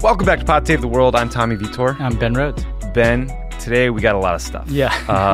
Welcome back to Pod Save the World. I'm Tommy Vitor. I'm Ben Rhodes. Ben, today we got a lot of stuff. Yeah.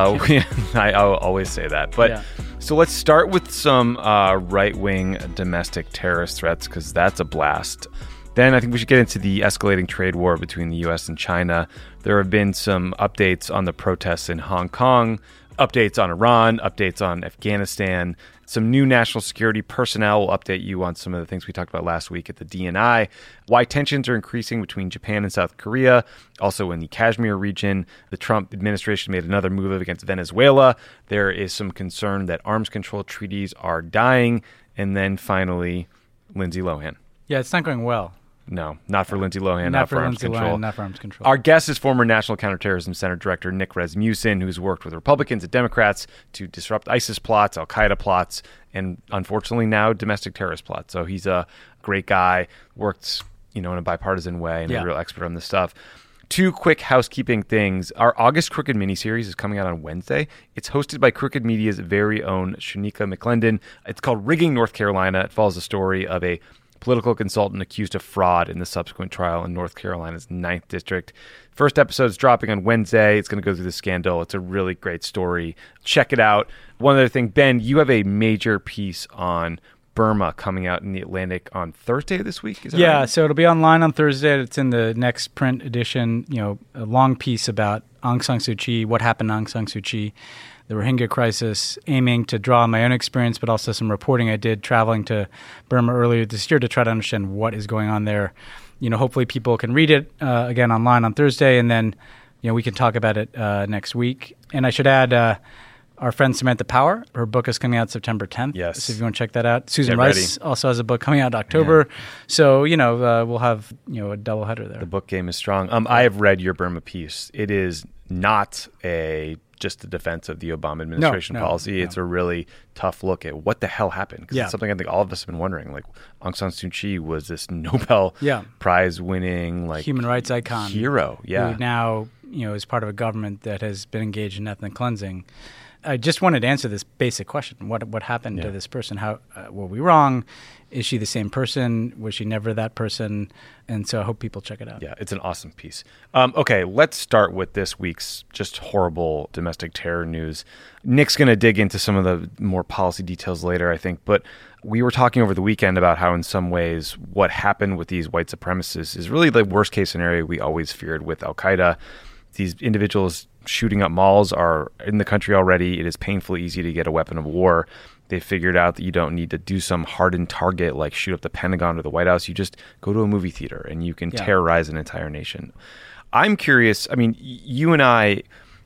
I always say that. But So let's start with some right-wing domestic terrorist threats, because that's a blast. Then I think we should get into the escalating trade war between the U.S. and China. There have been some updates on the protests in Hong Kong, updates on Iran, updates on Afghanistan. Some new national security personnel will update you on some of the things we talked about last week at the DNI. Why tensions are increasing between Japan and South Korea. Also in the Kashmir region, the Trump administration made another move against Venezuela. There is some concern that arms control treaties are dying. And then finally, Lindsay Lohan. Yeah, it's not going well. No, not for Lindsay Lohan, not for arms control. Not for arms control. Our guest is former National Counterterrorism Center Director Nick Rasmussen, who's worked with Republicans and Democrats to disrupt ISIS plots, Al-Qaeda plots, and unfortunately now domestic terrorist plots. So he's a great guy, works in a bipartisan way, and a real expert on this stuff. Two quick housekeeping things. Our August Crooked miniseries is coming out on Wednesday. It's hosted by Crooked Media's very own Shanika McClendon. It's called Rigging North Carolina. It follows the story of a political consultant accused of fraud in the subsequent trial in North Carolina's 9th District. First episode is dropping on Wednesday. It's going to go through the scandal. It's a really great story. Check it out. One other thing, Ben, you have a major piece on Burma coming out in The Atlantic on Thursday of this week. Is that right? So it'll be online on Thursday. It's in the next print edition. A long piece about Aung San Suu Kyi, what happened to Aung San Suu Kyi, the Rohingya crisis, aiming to draw on my own experience, but also some reporting I did traveling to Burma earlier this year to try to understand what is going on there. Hopefully people can read it again online on Thursday, and then we can talk about it next week. And I should add, our friend Samantha Power, her book is coming out September 10th. Yes. So if you want to check that out. Susan Rice also has a book coming out in October. Yeah. So, we'll have, a doubleheader there. The book game is strong. I have read your Burma piece. It is not just a defense of the Obama administration policy. It's a really tough look at what the hell happened. Because it's something I think all of us have been wondering. Like, Aung San Suu Kyi was this Nobel Prize winning, human rights icon. Hero. Yeah. Who now, is part of a government that has been engaged in ethnic cleansing. I just wanted to answer this basic question. What happened to this person? How were we wrong? Is she the same person? Was she never that person? And so I hope people check it out. Yeah, it's an awesome piece. Okay, let's start with this week's just horrible domestic terror news. Nick's going to dig into some of the more policy details later, I think. But we were talking over the weekend about how in some ways what happened with these white supremacists is really the worst case scenario we always feared with Al-Qaeda. These individuals shooting up malls are in the country already. It is painfully easy to get a weapon of war. They figured out that you don't need to do some hardened target like shoot up the Pentagon or the White House. You just go to a movie theater and you can terrorize an entire nation. I'm curious. I mean, you and I,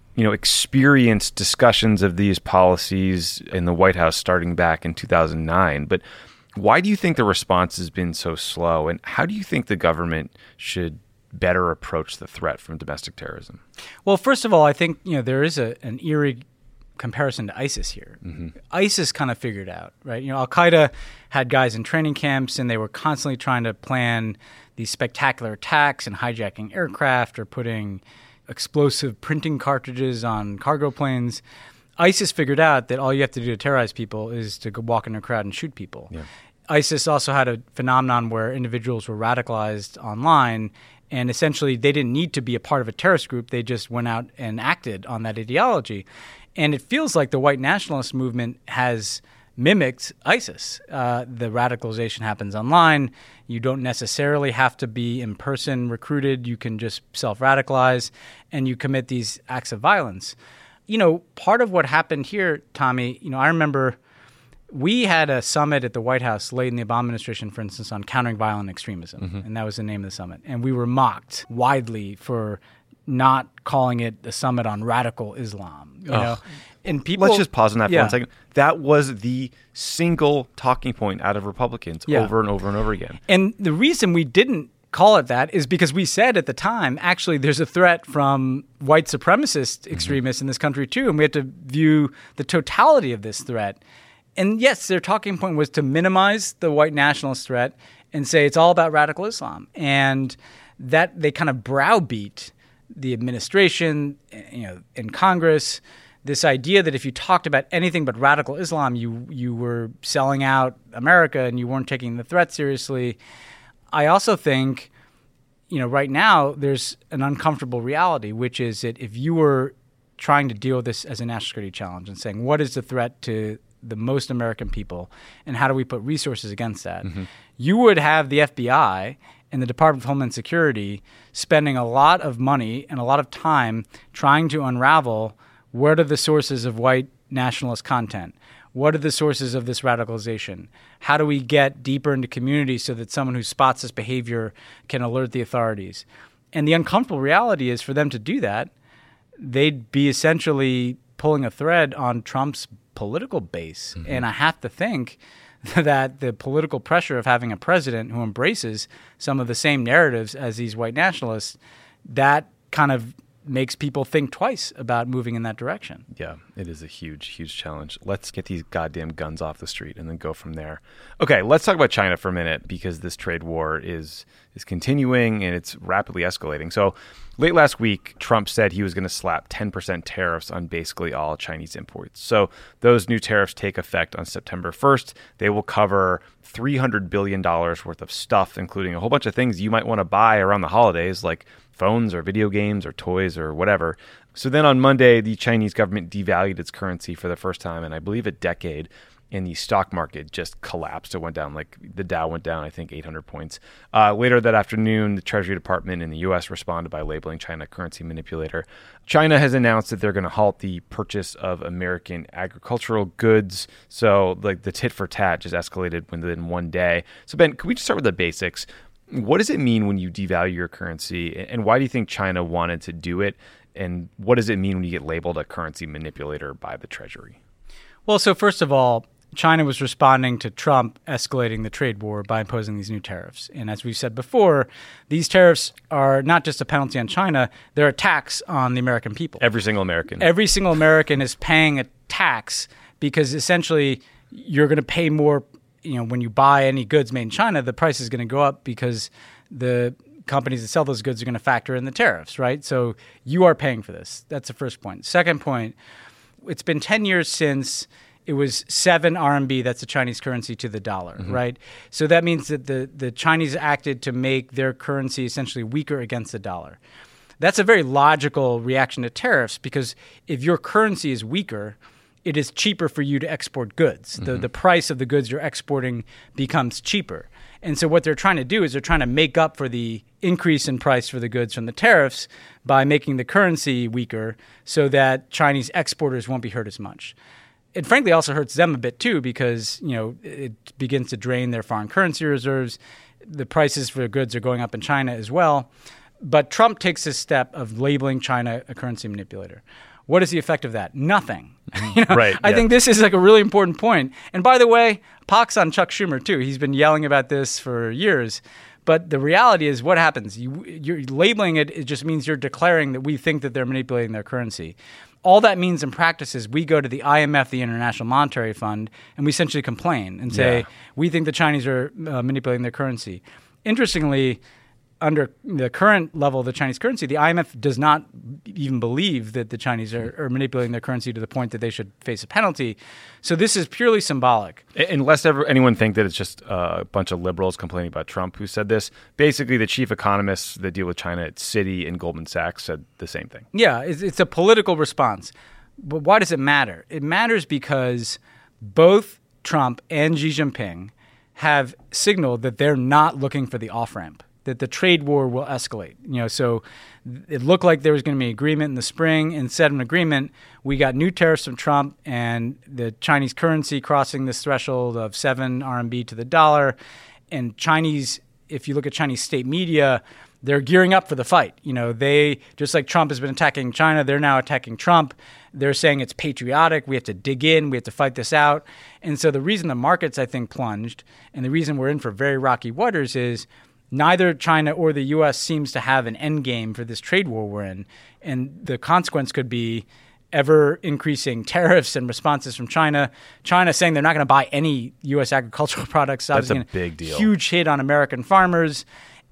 experienced discussions of these policies in the White House starting back in 2009. But why do you think the response has been so slow? And how do you think the government should better approach the threat from domestic terrorism? Well, first of all, I think there is an eerie comparison to ISIS here. Mm-hmm. ISIS kind of figured out, right? Al-Qaeda had guys in training camps, and they were constantly trying to plan these spectacular attacks and hijacking aircraft or putting explosive printing cartridges on cargo planes. ISIS figured out that all you have to do to terrorize people is to go walk in a crowd and shoot people. Yeah. ISIS also had a phenomenon where individuals were radicalized online, and essentially they didn't need to be a part of a terrorist group. They just went out and acted on that ideology. And it feels like the white nationalist movement has mimicked ISIS. The radicalization happens online. You don't necessarily have to be in person recruited. You can just self-radicalize, and you commit these acts of violence. Part of what happened here, Tommy, I remember we had a summit at the White House late in the Obama administration, for instance, on countering violent extremism. Mm-hmm. And that was the name of the summit. And we were mocked widely for not calling it a summit on radical Islam. And people, let's just pause on that for 1 second. That was the single talking point out of Republicans over and over and over again. And the reason we didn't call it that is because we said at the time, actually, there's a threat from white supremacist extremists in this country too, and we had to view the totality of this threat. And yes, their talking point was to minimize the white nationalist threat and say it's all about radical Islam. And that they kind of browbeat the administration, in Congress, this idea that if you talked about anything but radical Islam, you were selling out America and you weren't taking the threat seriously. I also think, right now there's an uncomfortable reality, which is that if you were trying to deal with this as a national security challenge and saying, what is the threat to the most American people and how do we put resources against that, you would have the FBI and the Department of Homeland Security spending a lot of money and a lot of time trying to unravel what are the sources of white nationalist content. What are the sources of this radicalization? How do we get deeper into communities so that someone who spots this behavior can alert the authorities? And the uncomfortable reality is for them to do that, they'd be essentially pulling a thread on Trump's political base. And I have to think that the political pressure of having a president who embraces some of the same narratives as these white nationalists, that kind of makes people think twice about moving in that direction. Yeah, it is a huge, huge challenge. Let's get these goddamn guns off the street and then go from there. Okay, let's talk about China for a minute because this trade war is continuing and it's rapidly escalating. So late last week, Trump said he was going to slap 10% tariffs on basically all Chinese imports. So those new tariffs take effect on September 1st. They will cover $300 billion worth of stuff, including a whole bunch of things you might want to buy around the holidays, like phones or video games or toys or whatever. So then on Monday, the Chinese government devalued its currency for the first time in, I believe, a decade. And the stock market just collapsed. It went down, like the Dow went down, I think, 800 points. Later that afternoon, the Treasury Department in the U.S. responded by labeling China a currency manipulator. China has announced that they're going to halt the purchase of American agricultural goods. So like the tit for tat just escalated within one day. So Ben, can we just start with the basics? What does it mean when you devalue your currency? And why do you think China wanted to do it? And what does it mean when you get labeled a currency manipulator by the Treasury? Well, so first of all, China was responding to Trump escalating the trade war by imposing these new tariffs. And as we've said before, these tariffs are not just a penalty on China, they're a tax on the American people. Every single American. Every single American is paying a tax because essentially you're going to pay more, when you buy any goods made in China, the price is going to go up because the companies that sell those goods are going to factor in the tariffs, right? So you are paying for this. That's the first point. Second point, it's been 10 years since it was 7 RMB, that's the Chinese currency, to the dollar, right? So that means that the Chinese acted to make their currency essentially weaker against the dollar. That's a very logical reaction to tariffs because if your currency is weaker, it is cheaper for you to export goods. The price of the goods you're exporting becomes cheaper. And so what they're trying to do is they're trying to make up for the increase in price for the goods from the tariffs by making the currency weaker so that Chinese exporters won't be hurt as much. It frankly also hurts them a bit too because, it begins to drain their foreign currency reserves. The prices for goods are going up in China as well. But Trump takes this step of labeling China a currency manipulator. What is the effect of that? Nothing. Right. I think this is like a really important point. And by the way, pox on Chuck Schumer too. He's been yelling about this for years. But the reality is what happens? You're labeling it. It just means you're declaring that we think that they're manipulating their currency. All that means in practice is we go to the IMF, the International Monetary Fund, and we essentially complain and say, we think the Chinese are manipulating their currency. Interestingly, under the current level of the Chinese currency, the IMF does not even believe that the Chinese are manipulating their currency to the point that they should face a penalty. So this is purely symbolic. Unless anyone think that it's just a bunch of liberals complaining about Trump who said this, basically the chief economists that deal with China at Citi and Goldman Sachs said the same thing. Yeah, it's a political response. But why does it matter? It matters because both Trump and Xi Jinping have signaled that they're not looking for the off-ramp, that the trade war will escalate. So it looked like there was going to be an agreement in the spring. Instead of an agreement, we got new tariffs from Trump and the Chinese currency crossing this threshold of 7 RMB to the dollar. And Chinese, if you look at Chinese state media, they're gearing up for the fight. They, just like Trump has been attacking China, they're now attacking Trump. They're saying it's patriotic. We have to dig in. We have to fight this out. And so the reason the markets, I think, plunged and the reason we're in for very rocky waters is neither China or the U.S. seems to have an end game for this trade war we're in. And the consequence could be ever increasing tariffs and responses from China. China saying they're not going to buy any U.S. agricultural products. That's a big deal. Huge hit on American farmers.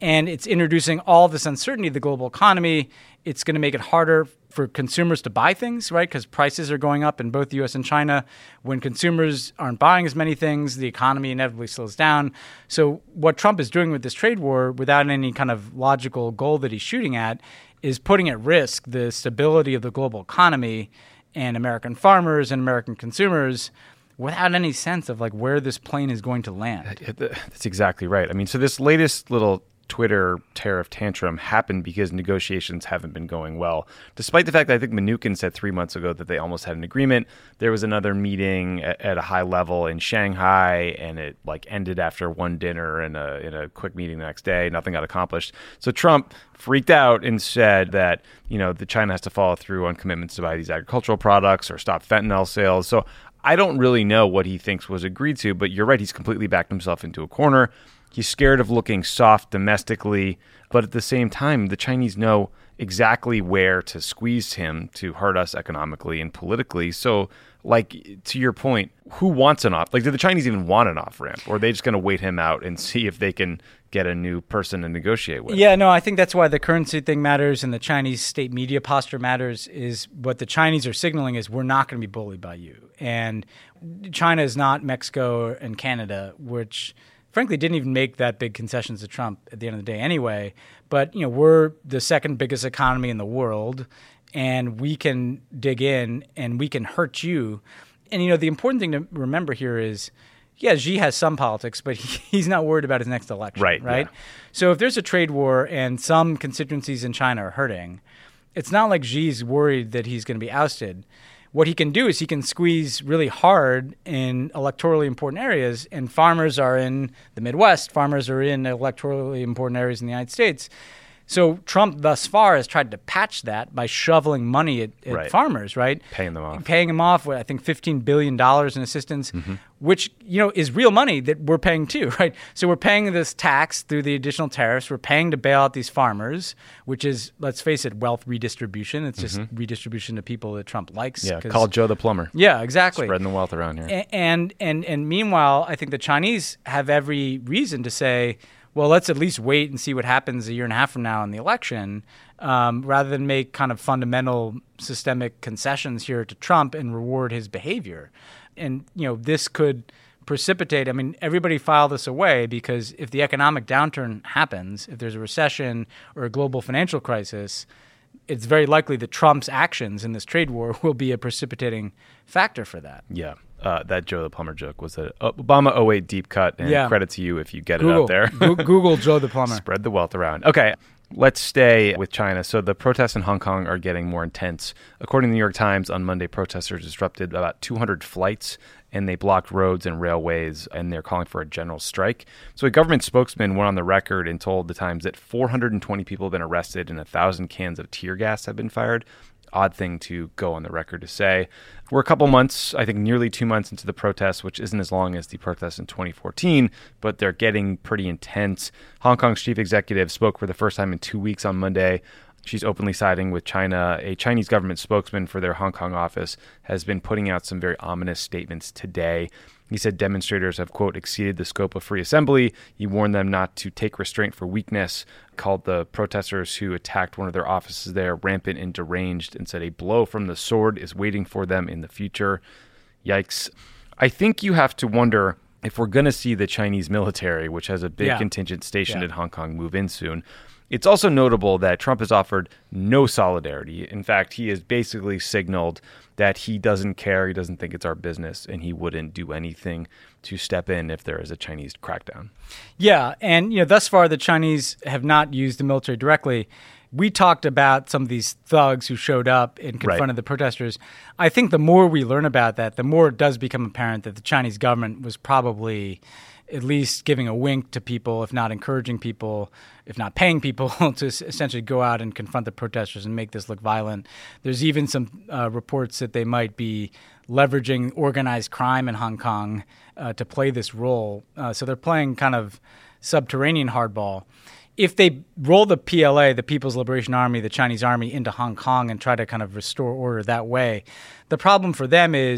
and it's introducing all this uncertainty to the global economy. It's going to make it harder for consumers to buy things, right? Because prices are going up in both the U.S. and China. When consumers aren't buying as many things, the economy inevitably slows down. So what Trump is doing with this trade war, without any kind of logical goal that he's shooting at, is putting at risk the stability of the global economy and American farmers and American consumers without any sense of like where this plane is going to land. That's exactly right. I mean, so this latest little Twitter tariff tantrum happened because negotiations haven't been going well. Despite the fact that I think Mnuchin said 3 months ago that they almost had an agreement, there was another meeting at a high level in Shanghai, and it like ended after one dinner and in a quick meeting the next day. Nothing got accomplished. So Trump freaked out and said that, the China has to follow through on commitments to buy these agricultural products or stop fentanyl sales. So I don't really know what he thinks was agreed to, but you're right. He's completely backed himself into a corner. He's scared of looking soft domestically, but at the same time, the Chinese know exactly where to squeeze him to hurt us economically and politically. So, like, to your point, who wants an off? Like, do the Chinese even want an off-ramp? Or are they just going to wait him out and see if they can get a new person to negotiate with? Yeah, no, I think that's why the currency thing matters and the Chinese state media posture matters. Is what the Chinese are signaling is we're not going to be bullied by you. And China is not Mexico and Canada, which frankly didn't even make that big concessions to Trump at the end of the day anyway. But, we're the second biggest economy in the world, and we can dig in and we can hurt you. And, the important thing to remember here is, yeah, Xi has some politics, but he's not worried about his next election. Right? Yeah. So if there's a trade war and some constituencies in China are hurting, it's not like Xi's worried that he's going to be ousted. What he can do is he can squeeze really hard in electorally important areas, and farmers are in the Midwest. Farmers are in electorally important areas in the United States. So Trump thus far has tried to patch that by shoveling money at farmers, right? Paying them off. Paying them off with, I think, $15 billion in assistance, which, is real money that we're paying too, right? So we're paying this tax through the additional tariffs. We're paying to bail out these farmers, which is, let's face it, wealth redistribution. It's just redistribution to people that Trump likes. Yeah, call Joe the plumber. Yeah, exactly. Spreading the wealth around here. And meanwhile, I think the Chinese have every reason to say, well, let's at least wait and see what happens a year and a half from now in the election, rather than make kind of fundamental systemic concessions here to Trump and reward his behavior. And, this could precipitate, everybody file this away, because if the economic downturn happens, if there's a recession or a global financial crisis, it's very likely that Trump's actions in this trade war will be a precipitating factor for that. Yeah. That Joe the Plumber joke was an Obama 08 deep cut, and credit to you if you get it out there. Google Joe the Plumber. Spread the wealth around. Okay, let's stay with China. So the protests in Hong Kong are getting more intense. According to the New York Times, on Monday, protesters disrupted about 200 flights, and they blocked roads and railways, and they're calling for a general strike. So a government spokesman went on the record and told the Times that 420 people have been arrested and 1,000 cans of tear gas have been fired. Odd thing to go on the record to say. We're a couple months, I think nearly 2 months into the protests, which isn't as long as the protests in 2014, but they're getting pretty intense. Hong Kong's chief executive spoke for the first time in 2 weeks on Monday. She's openly siding with China. A Chinese government spokesman for their Hong Kong office has been putting out some very ominous statements today. He said demonstrators have, quote, exceeded the scope of free assembly. He warned them not to take restraint for weakness, called the protesters who attacked one of their offices there rampant and deranged, and said a blow from the sword is waiting for them in the future. Yikes. I think you have to wonder if we're going to see the Chinese military, which has a big contingent stationed in Hong Kong, move in soon. It's also notable that Trump has offered no solidarity. In fact, he has basically signaled that he doesn't care, he doesn't think it's our business, and he wouldn't do anything to step in if there is a Chinese crackdown. Yeah, and thus far the Chinese have not used the military directly. We talked about some of these thugs who showed up and confronted the protesters. I think the more we learn about that, the more it does become apparent that the Chinese government was probably at least giving a wink to people, if not encouraging people, if not paying people to essentially go out and confront the protesters and make this look violent. There's even some reports that they might be leveraging organized crime in Hong Kong to play this role. So they're playing kind of subterranean hardball. If they roll the PLA, the People's Liberation Army, the Chinese army, into Hong Kong and try to kind of restore order that way, the problem for them is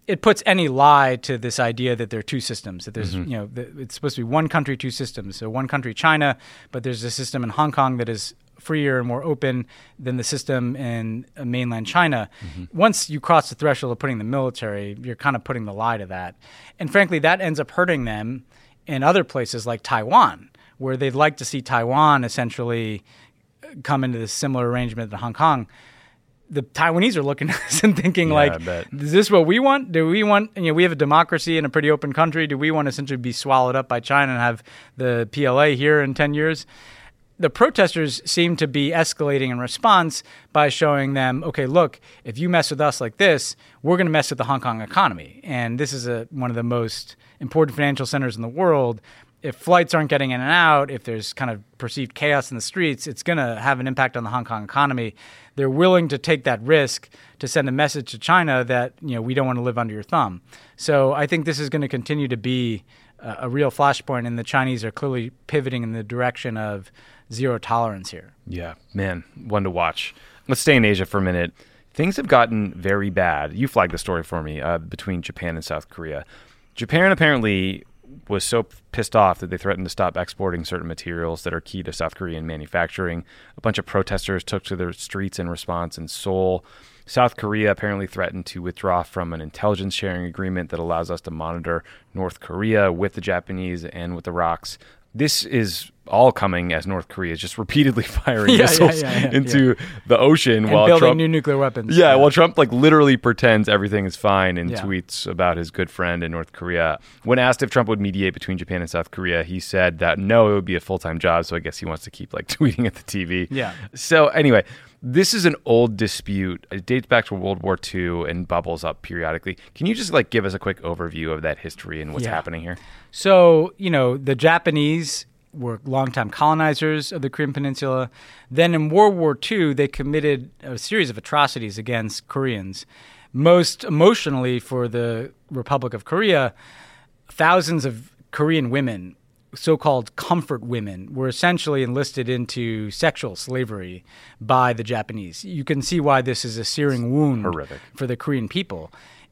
it puts any lie to this idea that there are two systems, that there's, it's supposed to be one country, two systems. So one country, China, but there's a system in Hong Kong that is freer and more open than the system in mainland China. Once you cross the threshold of putting the military, you're kind of putting the lie to that. And frankly, that ends up hurting them in other places like Taiwan, where they'd like to see Taiwan essentially come into this similar arrangement to Hong Kong. The Taiwanese are looking at us and thinking, is this what we want? Do we want, we have a democracy in a pretty open country. Do we want to essentially be swallowed up by China and have the PLA here in 10 years? The protesters seem to be escalating in response by showing them, okay, look, if you mess with us like this, we're going to mess with the Hong Kong economy. And this is one of the most important financial centers in the world. If flights aren't getting in and out, if there's kind of perceived chaos in the streets, it's going to have an impact on the Hong Kong economy. They're willing to take that risk to send a message to China that, we don't want to live under your thumb. So I think this is going to continue to be a real flashpoint, and the Chinese are clearly pivoting in the direction of zero tolerance here. Yeah, man, one to watch. Let's stay in Asia for a minute. Things have gotten very bad. You flagged the story for me between Japan and South Korea. Japan apparently was so pissed off that they threatened to stop exporting certain materials that are key to South Korean manufacturing. A bunch of protesters took to the streets in response in Seoul. South Korea apparently threatened to withdraw from an intelligence sharing agreement that allows us to monitor North Korea with the Japanese and with the ROKs. This is all coming as North Korea is just repeatedly firing missiles into the ocean and while building Trump, new nuclear weapons. While Trump literally pretends everything is fine and tweets about his good friend in North Korea. When asked if Trump would mediate between Japan and South Korea, he said that no, it would be a full-time job. So I guess he wants to keep tweeting at the TV. Yeah. So anyway, this is an old dispute. It dates back to World War II and bubbles up periodically. Can you just give us a quick overview of that history and what's happening here? So, the Japanese were longtime colonizers of the Korean Peninsula. Then in World War II, they committed a series of atrocities against Koreans. Most emotionally for the Republic of Korea, thousands of Korean women, so-called comfort women, were essentially enlisted into sexual slavery by the Japanese. You can see why this is a searing wound for the Korean people.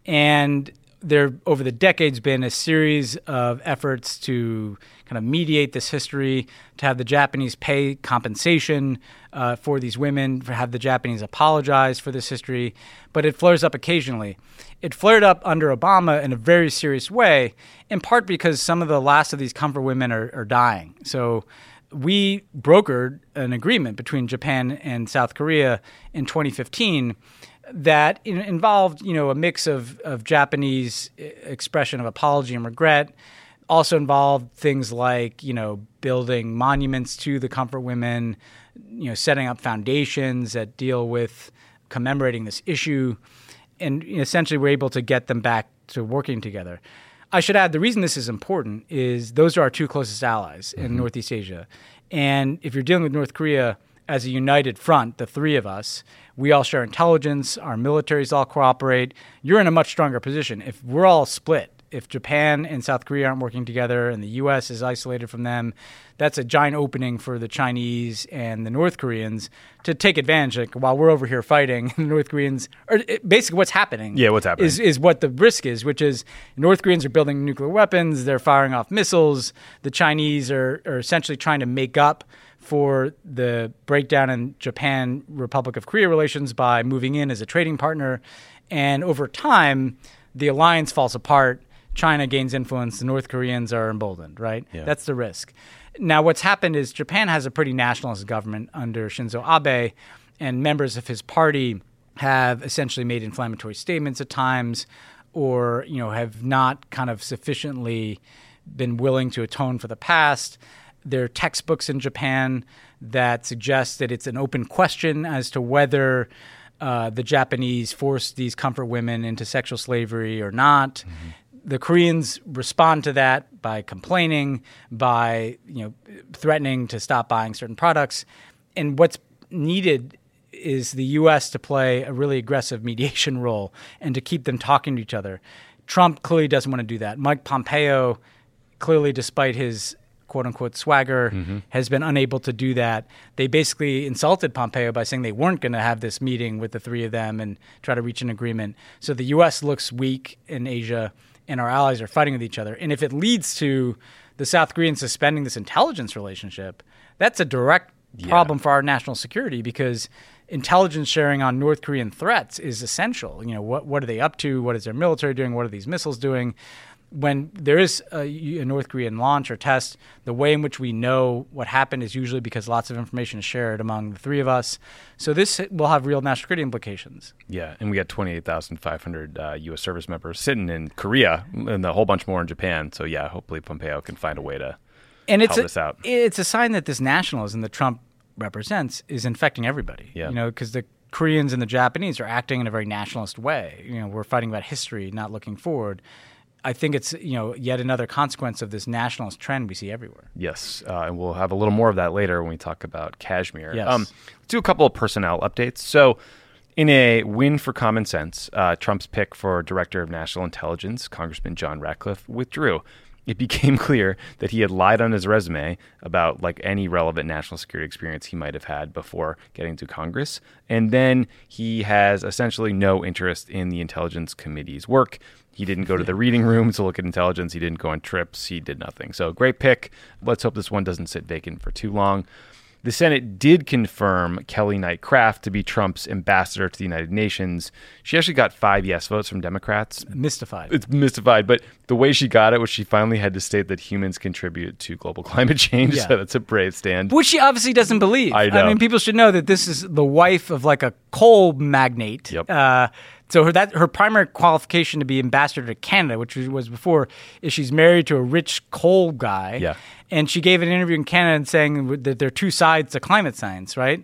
And there, over the decades, been a series of efforts to kind of mediate this history, to have the Japanese pay compensation for these women, to have the Japanese apologize for this history, but it flares up occasionally. It flared up under Obama in a very serious way, in part because some of the last of these comfort women are dying. So we brokered an agreement between Japan and South Korea in 2015 that involved, a mix of Japanese expression of apology and regret, also involved things like, building monuments to the comfort women, setting up foundations that deal with commemorating this issue, and essentially we're able to get them back to working together. I should add, the reason this is important is those are our two closest allies in Northeast Asia. And if you're dealing with North Korea as a united front, the three of us, we all share intelligence, our militaries all cooperate, you're in a much stronger position. If we're all split, if Japan and South Korea aren't working together and the U.S. is isolated from them, that's a giant opening for the Chinese and the North Koreans to take advantage. While we're over here fighting, the North Koreans, basically what's happening. Yeah, what's happening. Is what the risk is, which is North Koreans are building nuclear weapons, they're firing off missiles, the Chinese are essentially trying to make up for the breakdown in Japan-Republic of Korea relations by moving in as a trading partner. And over time, the alliance falls apart. China gains influence. The North Koreans are emboldened, right? Yeah. That's the risk. Now, what's happened is Japan has a pretty nationalist government under Shinzo Abe, and members of his party have essentially made inflammatory statements at times or, have not kind of sufficiently been willing to atone for the past. There are textbooks in Japan that suggest that it's an open question as to whether the Japanese forced these comfort women into sexual slavery or not. Mm-hmm. The Koreans respond to that by complaining, by threatening to stop buying certain products. And what's needed is the U.S. to play a really aggressive mediation role and to keep them talking to each other. Trump clearly doesn't want to do that. Mike Pompeo, clearly despite his quote-unquote swagger, has been unable to do that. They basically insulted Pompeo by saying they weren't going to have this meeting with the three of them and try to reach an agreement. So the U.S. looks weak in Asia, and our allies are fighting with each other. And if it leads to the South Koreans suspending this intelligence relationship, that's a direct problem for our national security, because intelligence sharing on North Korean threats is essential. What are they up to? What is their military doing? What are these missiles doing? When there is a North Korean launch or test, the way in which we know what happened is usually because lots of information is shared among the three of us. So this will have real national security implications. Yeah, and we got 28,500 U.S. service members sitting in Korea and a whole bunch more in Japan. So yeah, hopefully Pompeo can find a way to help this out. It's a sign that this nationalism that Trump represents is infecting everybody. Yeah. Because the Koreans and the Japanese are acting in a very nationalist way. We're fighting about history, not looking forward. I think it's yet another consequence of this nationalist trend we see everywhere. Yes, and we'll have a little more of that later when we talk about Kashmir. Yes. Let's do a couple of personnel updates. So in a win for common sense, Trump's pick for Director of National Intelligence, Congressman John Ratcliffe, withdrew. It became clear that he had lied on his resume about any relevant national security experience he might have had before getting to Congress. And then he has essentially no interest in the Intelligence Committee's work. He didn't go to the reading room to look at intelligence. He didn't go on trips. He did nothing. So great pick. Let's hope this one doesn't sit vacant for too long. The Senate did confirm Kelly Knight Craft to be Trump's ambassador to the United Nations. She actually got 5 yes votes from Democrats. Mystified. It's mystified, but the way she got it was she finally had to state that humans contribute to global climate change. Yeah. So that's a brave stand. Which she obviously doesn't believe. I know. People should know that this is the wife of a coal magnate. Yep. So her primary qualification to be ambassador to Canada, which was before, is she's married to a rich coal guy. Yeah. And she gave an interview in Canada and saying that there are two sides to climate science, right?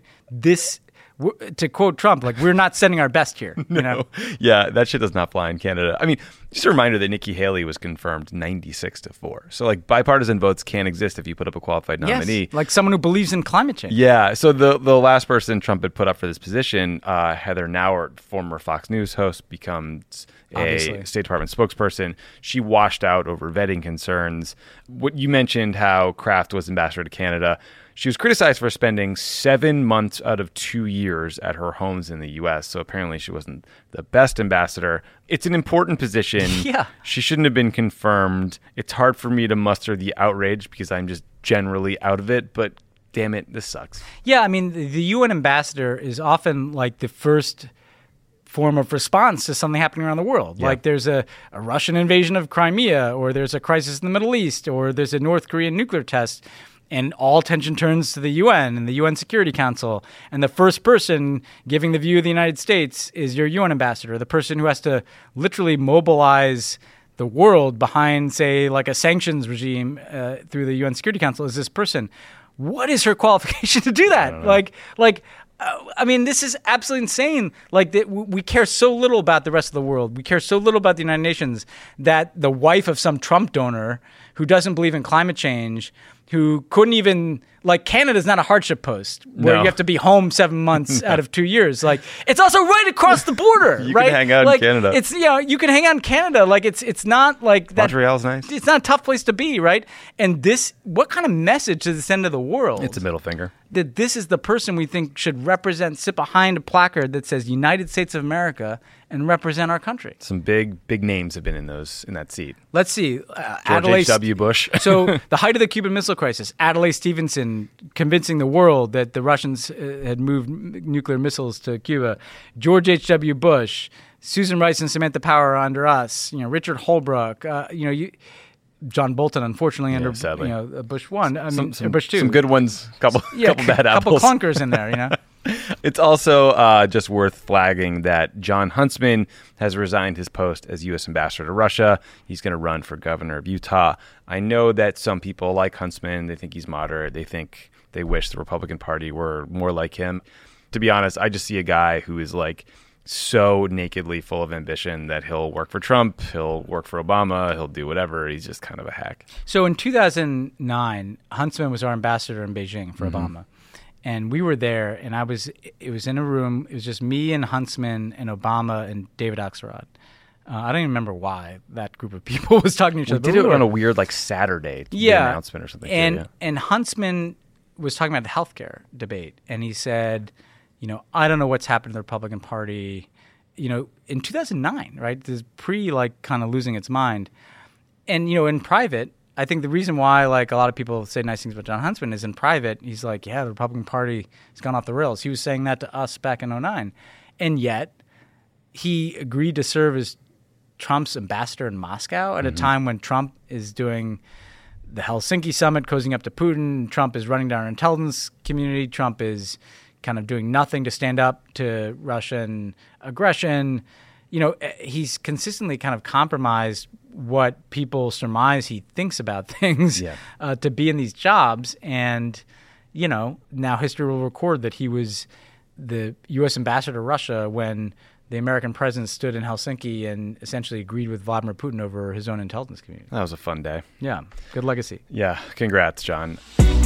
To quote Trump, we're not sending our best here. No. Yeah, that shit does not fly in Canada. I mean, just a reminder that Nikki Haley was confirmed 96-4. So bipartisan votes can't exist if you put up a qualified nominee. Yes, someone who believes in climate change. Yeah. So the last person Trump had put up for this position, Heather Nauert, former Fox News host, becomes a State Department spokesperson. She washed out over vetting concerns. What you mentioned, how Kraft was ambassador to Canada. She was criticized for spending 7 months out of 2 years at her homes in the U.S., so apparently she wasn't the best ambassador. It's an important position. Yeah. She shouldn't have been confirmed. It's hard for me to muster the outrage because I'm just generally out of it, but damn it, this sucks. Yeah, the UN ambassador is often the first form of response to something happening around the world. Yeah. There's a Russian invasion of Crimea, or there's a crisis in the Middle East, or there's a North Korean nuclear test. And all attention turns to the UN and the UN Security Council. And the first person giving the view of the United States is your UN ambassador, the person who has to literally mobilize the world behind, say, a sanctions regime through the UN Security Council is this person. What is her qualification to do that? This is absolutely insane. We care so little about the rest of the world. We care so little about the United Nations that the wife of some Trump donor who doesn't believe in climate change, who couldn't even Canada's not a hardship post where you have to be home 7 months out of 2 years. It's also right across the border. You right? can hang out in Canada. It's you can hang out in Canada. It's not that Montreal's nice. It's not a tough place to be, right? And what kind of message does this send to the world? It's a middle finger. That this is the person we think should sit behind a placard that says United States of America and represent our country. Some big names have been in that seat. Let's see. George H.W. Bush. So the height of the Cuban Missile Crisis, Adlai Stevenson convincing the world that the Russians had moved nuclear missiles to Cuba. George H.W. Bush, Susan Rice and Samantha Power under us. Richard Holbrooke. John Bolton, unfortunately, under Bush 1. Bush 2. Some good ones. Couple bad apples. Couple clunkers in there. It's also just worth flagging that John Huntsman has resigned his post as U.S. ambassador to Russia. He's going to run for governor of Utah. I know that some people like Huntsman. They think he's moderate. They wish the Republican Party were more like him. To be honest, I just see a guy who is so nakedly full of ambition that he'll work for Trump, he'll work for Obama, he'll do whatever. He's just kind of a hack. So in 2009, Huntsman was our ambassador in Beijing for Obama. And we were there, and it was in a room. It was just me and Huntsman and Obama and David Axelrod. I don't even remember why that group of people was talking to each other. They did it on a weird Saturday announcement or something. And Huntsman was talking about the healthcare debate, and he said, I don't know what's happened to the Republican Party. In 2009, right? This is kind of losing its mind. And, in private, I think the reason why a lot of people say nice things about John Huntsman is in private, he's like, yeah, the Republican Party has gone off the rails. He was saying that to us back in 2009. And yet he agreed to serve as Trump's ambassador in Moscow at a time when Trump is doing the Helsinki summit, cozying up to Putin. Trump is running down our intelligence community. Trump is kind of doing nothing to stand up to Russian aggression. He's consistently kind of compromised what people surmise he thinks about things to be in these jobs. And, now history will record that he was the U.S. ambassador to Russia when the American president stood in Helsinki and essentially agreed with Vladimir Putin over his own intelligence community. That was a fun day. Yeah. Good legacy. Yeah. Congrats, John.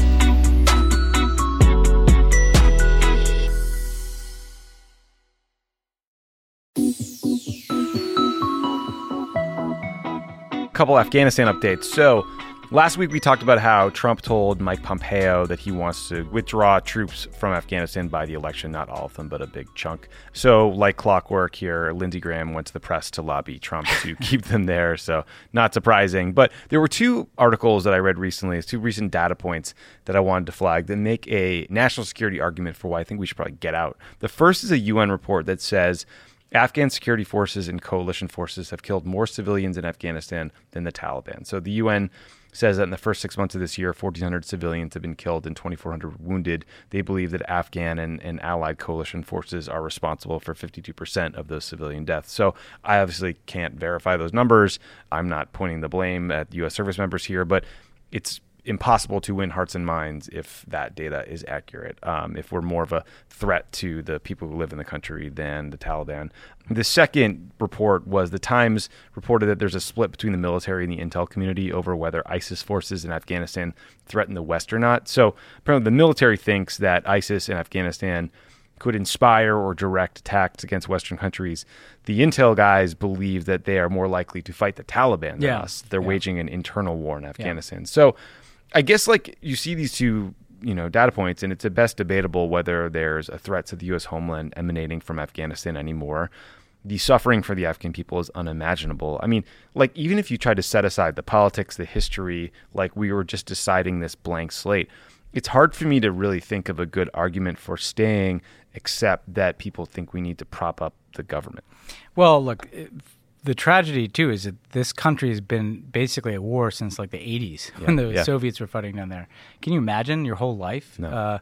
Couple Afghanistan updates. So last week we talked about how Trump told Mike Pompeo that he wants to withdraw troops from Afghanistan by the election, not all of them, but a big chunk. So like clockwork here, Lindsey Graham went to the press to lobby Trump to keep them there. So not surprising. But there were two articles that I read recently, two recent data points that I wanted to flag that make a national security argument for why I think we should probably get out. The first is a UN report that says Afghan security forces and coalition forces have killed more civilians in Afghanistan than the Taliban. So the UN says that in the first 6 months of this year, 1,400 civilians have been killed and 2,400 wounded. They believe that Afghan and allied coalition forces are responsible for 52% of those civilian deaths. So I obviously can't verify those numbers. I'm not pointing the blame at U.S. service members here, but it's impossible to win hearts and minds if that data is accurate, if we're more of a threat to the people who live in the country than the Taliban. The second report was the Times reported that there's a split between the military and the intel community over whether ISIS forces in Afghanistan threaten the West or not. So apparently the military thinks that ISIS in Afghanistan could inspire or direct attacks against Western countries. The intel guys believe that they are more likely to fight the Taliban than us. They're waging an internal war in Afghanistan. So I guess you see these two, data points, and it's at best debatable whether there's a threat to the U.S. homeland emanating from Afghanistan anymore. The suffering for the Afghan people is unimaginable. I mean, even if you try to set aside the politics, the history, we were just deciding this blank slate, it's hard for me to really think of a good argument for staying, except that people think we need to prop up the government. Well, look, the tragedy, too, is that this country has been basically at war since the 80s when the Soviets were fighting down there. Can you imagine your whole life? No.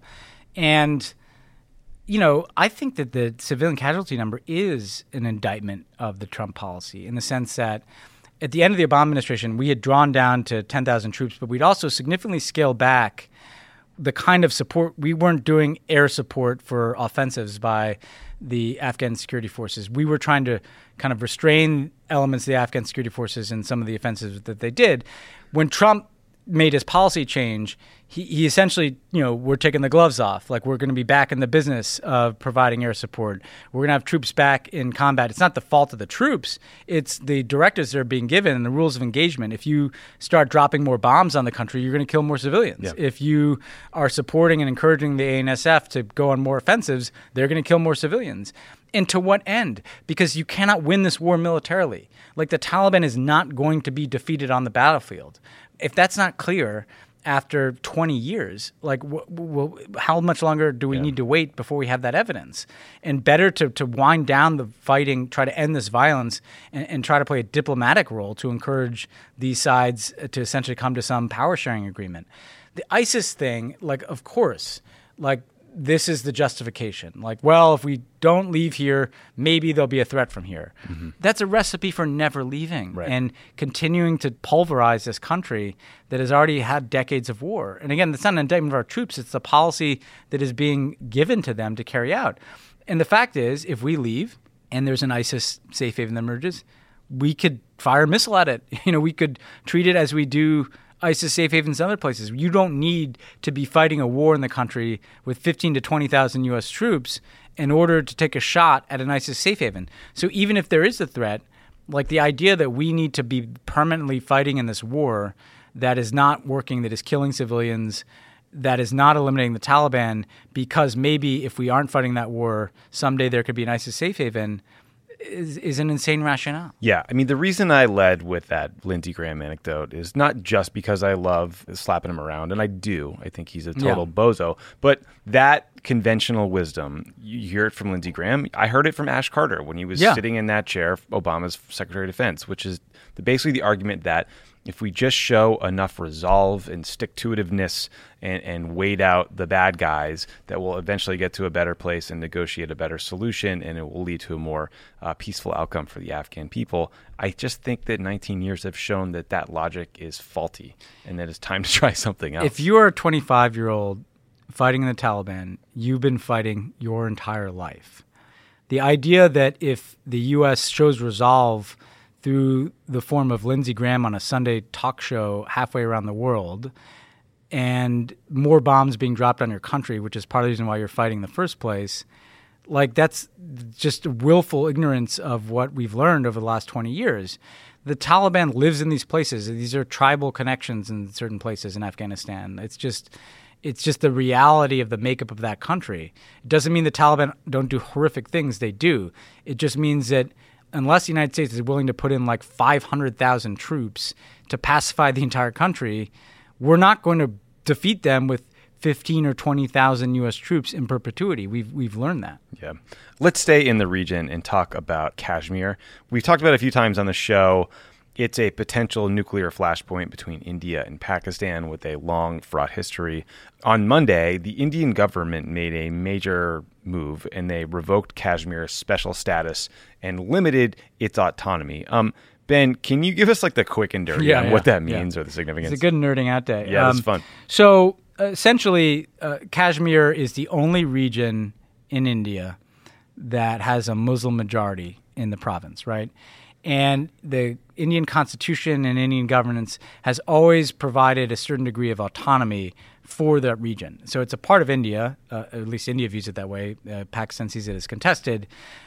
I think that the civilian casualty number is an indictment of the Trump policy in the sense that at the end of the Obama administration, we had drawn down to 10,000 troops, but we'd also significantly scaled back the kind of support. We weren't doing air support for offensives by the Afghan security forces. We were trying to kind of restrain elements of the Afghan security forces in some of the offensives that they did. When Trump made his policy change, he essentially, we're taking the gloves off. We're going to be back in the business of providing air support. We're going to have troops back in combat. It's not the fault of the troops. It's the directives that are being given and the rules of engagement. If you start dropping more bombs on the country, you're going to kill more civilians. Yeah. If you are supporting and encouraging the ANSF to go on more offensives, they're going to kill more civilians. And to what end? Because you cannot win this war militarily. The Taliban is not going to be defeated on the battlefield. If that's not clear after 20 years, how much longer do we need to wait before we have that evidence? And better to wind down the fighting, try to end this violence, and try to play a diplomatic role to encourage these sides to essentially come to some power-sharing agreement. The ISIS thing, of course, this is the justification. If we don't leave here, maybe there'll be a threat from here. Mm-hmm. That's a recipe for never leaving and continuing to pulverize this country that has already had decades of war. And again, it's not an indictment of our troops. It's the policy that is being given to them to carry out. And the fact is, if we leave and there's an ISIS safe haven that emerges, we could fire a missile at it. We could treat it as we do ISIS safe havens in other places. You don't need to be fighting a war in the country with 15 to 20,000 U.S. troops in order to take a shot at an ISIS safe haven. So even if there is a threat, Like the idea that we need to be permanently fighting in this war that is not working, that is killing civilians, that is not eliminating the Taliban, because maybe if we aren't fighting that war, someday there could be an ISIS safe haven, is an insane rationale. Yeah. I mean, the reason I led with that Lindsey Graham anecdote is not just because I love slapping him around, and I do. I think he's a total bozo. But that conventional wisdom, you hear it from Lindsey Graham. I heard it from Ash Carter when he was sitting in that chair, Obama's Secretary of Defense, which is basically the argument that if we just show enough resolve and stick-to-itiveness and wait out the bad guys, that we'll eventually get to a better place and negotiate a better solution, and it will lead to a more peaceful outcome for the Afghan people. I just think that 19 years have shown that that logic is faulty and that it's time to try something else. If you are a 25-year-old fighting in the Taliban, you've been fighting your entire life. The idea that if the U.S. shows resolve through the form of Lindsey Graham on a Sunday talk show halfway around the world and more bombs being dropped on your country, which is part of the reason why you're fighting in the first place, like that's just willful ignorance of what we've learned over the last 20 years. The Taliban lives in these places. These are tribal connections in certain places in Afghanistan. It's just the reality of the makeup of that country. It doesn't mean the Taliban don't do horrific things. They do. It just means that unless the United States is willing to put in like 500,000 troops to pacify the entire country, we're not going to defeat them with 15 or 20,000 U.S. troops in perpetuity. We've learned that. Yeah. Let's stay in the region and talk about Kashmir. We've talked about it a few times on the show. It's a potential nuclear flashpoint between India and Pakistan with a long, fraught history. On Monday, the Indian government made a major move, and they revoked Kashmir's special status and limited its autonomy. Ben, can you give us like the quick and dirty on what that means or the significance? It's a good nerding out day. Yeah, it's fun. So essentially, Kashmir is the only region in India that has a Muslim majority in the province, right? And the Indian constitution and Indian governance has always provided a certain degree of autonomy for that region. So it's a part of India, at least India views it that way. Pakistan sees it as contested,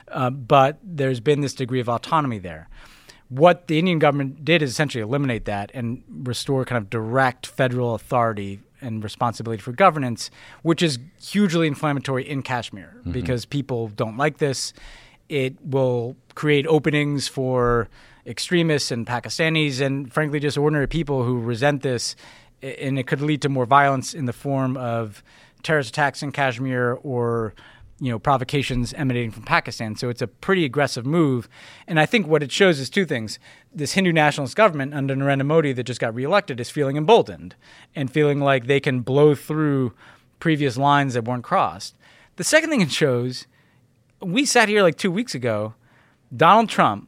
but there's been this degree of autonomy there. What the Indian government did is essentially eliminate that and restore kind of direct federal authority and responsibility for governance, which is hugely inflammatory in Kashmir because people don't like this. It will create openings for extremists and Pakistanis and, frankly, just ordinary people who resent this. And it could lead to more violence in the form of terrorist attacks in Kashmir or, provocations emanating from Pakistan. So it's a pretty aggressive move. And I think what it shows is two things. This Hindu nationalist government under Narendra Modi that just got reelected is feeling emboldened and feeling like they can blow through previous lines that weren't crossed. The second thing it shows, we sat here like 2 weeks ago, Donald Trump,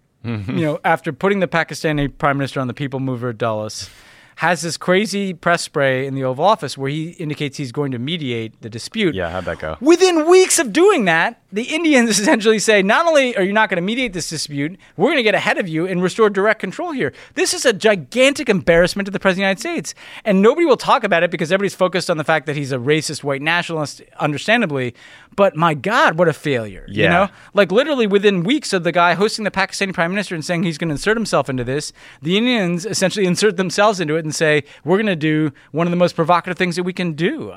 after putting the Pakistani prime minister on the people mover Dulles, has this crazy press spray in the Oval Office where he indicates he's going to mediate the dispute. Yeah, how'd that go? Within weeks of doing that, the Indians essentially say, not only are you not going to mediate this dispute, we're going to get ahead of you and restore direct control here. This is a gigantic embarrassment to the President of the United States. And nobody will talk about it because everybody's focused on the fact that he's a racist white nationalist, understandably. But my God, what a failure. Yeah. Like literally within weeks of the guy hosting the Pakistani prime minister and saying he's going to insert himself into this, the Indians essentially insert themselves into it and say, we're going to do one of the most provocative things that we can do.